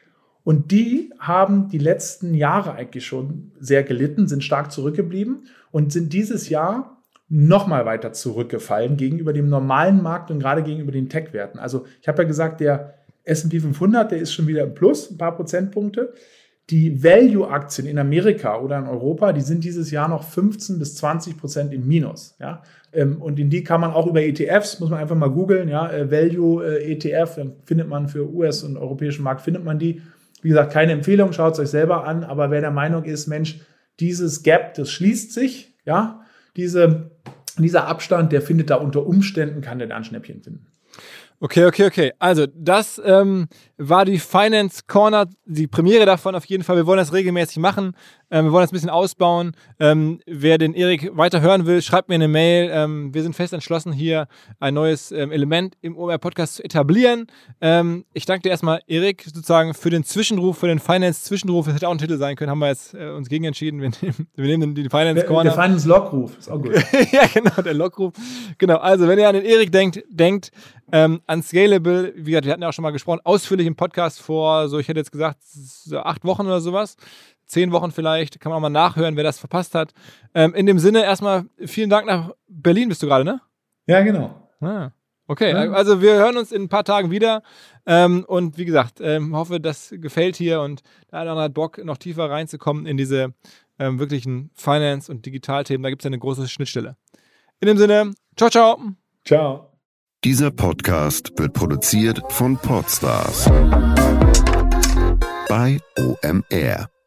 Und die haben die letzten Jahre eigentlich schon sehr gelitten, sind stark zurückgeblieben und sind dieses Jahr nochmal weiter zurückgefallen gegenüber dem normalen Markt und gerade gegenüber den Tech-Werten. Also ich habe ja gesagt, der S und P fünfhundert, der ist schon wieder im Plus, ein paar Prozentpunkte. Die Value-Aktien in Amerika oder in Europa, die sind dieses Jahr noch fünfzehn bis zwanzig Prozent im Minus. Ja? Und in die kann man auch über E T Fs, muss man einfach mal googeln, ja? Value-E T F, dann findet man für U S- und europäischen Markt, findet man die. Wie gesagt, keine Empfehlung, schaut es euch selber an, aber wer der Meinung ist, Mensch, dieses Gap, das schließt sich, ja, diese, dieser Abstand, der findet da unter Umständen, kann der da ein Schnäppchen finden. Okay, okay, okay. Also das ähm, war die Finance Corner, die Premiere davon auf jeden Fall. Wir wollen das regelmäßig machen. Ähm, wir wollen das ein bisschen ausbauen. Ähm, wer den Erik weiter hören will, schreibt mir eine Mail. Ähm, wir sind fest entschlossen, hier ein neues ähm, Element im O M R-Podcast zu etablieren. Ähm, ich danke dir erstmal, Erik, sozusagen für den Zwischenruf, für den Finance-Zwischenruf. Das hätte auch ein Titel sein können, haben wir jetzt äh, uns gegen entschieden. Wir nehmen, wir nehmen die Finance Corner. Der, der Finance-Lockruf, ist auch gut. Ja, genau, der Lockruf. Genau, also wenn ihr an den Erik denkt, denkt ähm, an Scalable. Wie gesagt, wir hatten ja auch schon mal gesprochen, ausführlich im Podcast vor, so ich hätte jetzt gesagt, so acht Wochen oder sowas. Zehn Wochen vielleicht, kann man auch mal nachhören, wer das verpasst hat. Ähm, in dem Sinne erstmal vielen Dank nach Berlin, bist du gerade, ne? Ja, genau. Ah, okay, ja. Also wir hören uns in ein paar Tagen wieder ähm, und wie gesagt, ähm, hoffe, das gefällt hier und der eine oder andere hat Bock, noch tiefer reinzukommen in diese ähm, wirklichen Finance- und Digitalthemen. Da gibt es ja eine große Schnittstelle. In dem Sinne, ciao, ciao. Ciao. Dieser Podcast wird produziert von Podstars bei O M R.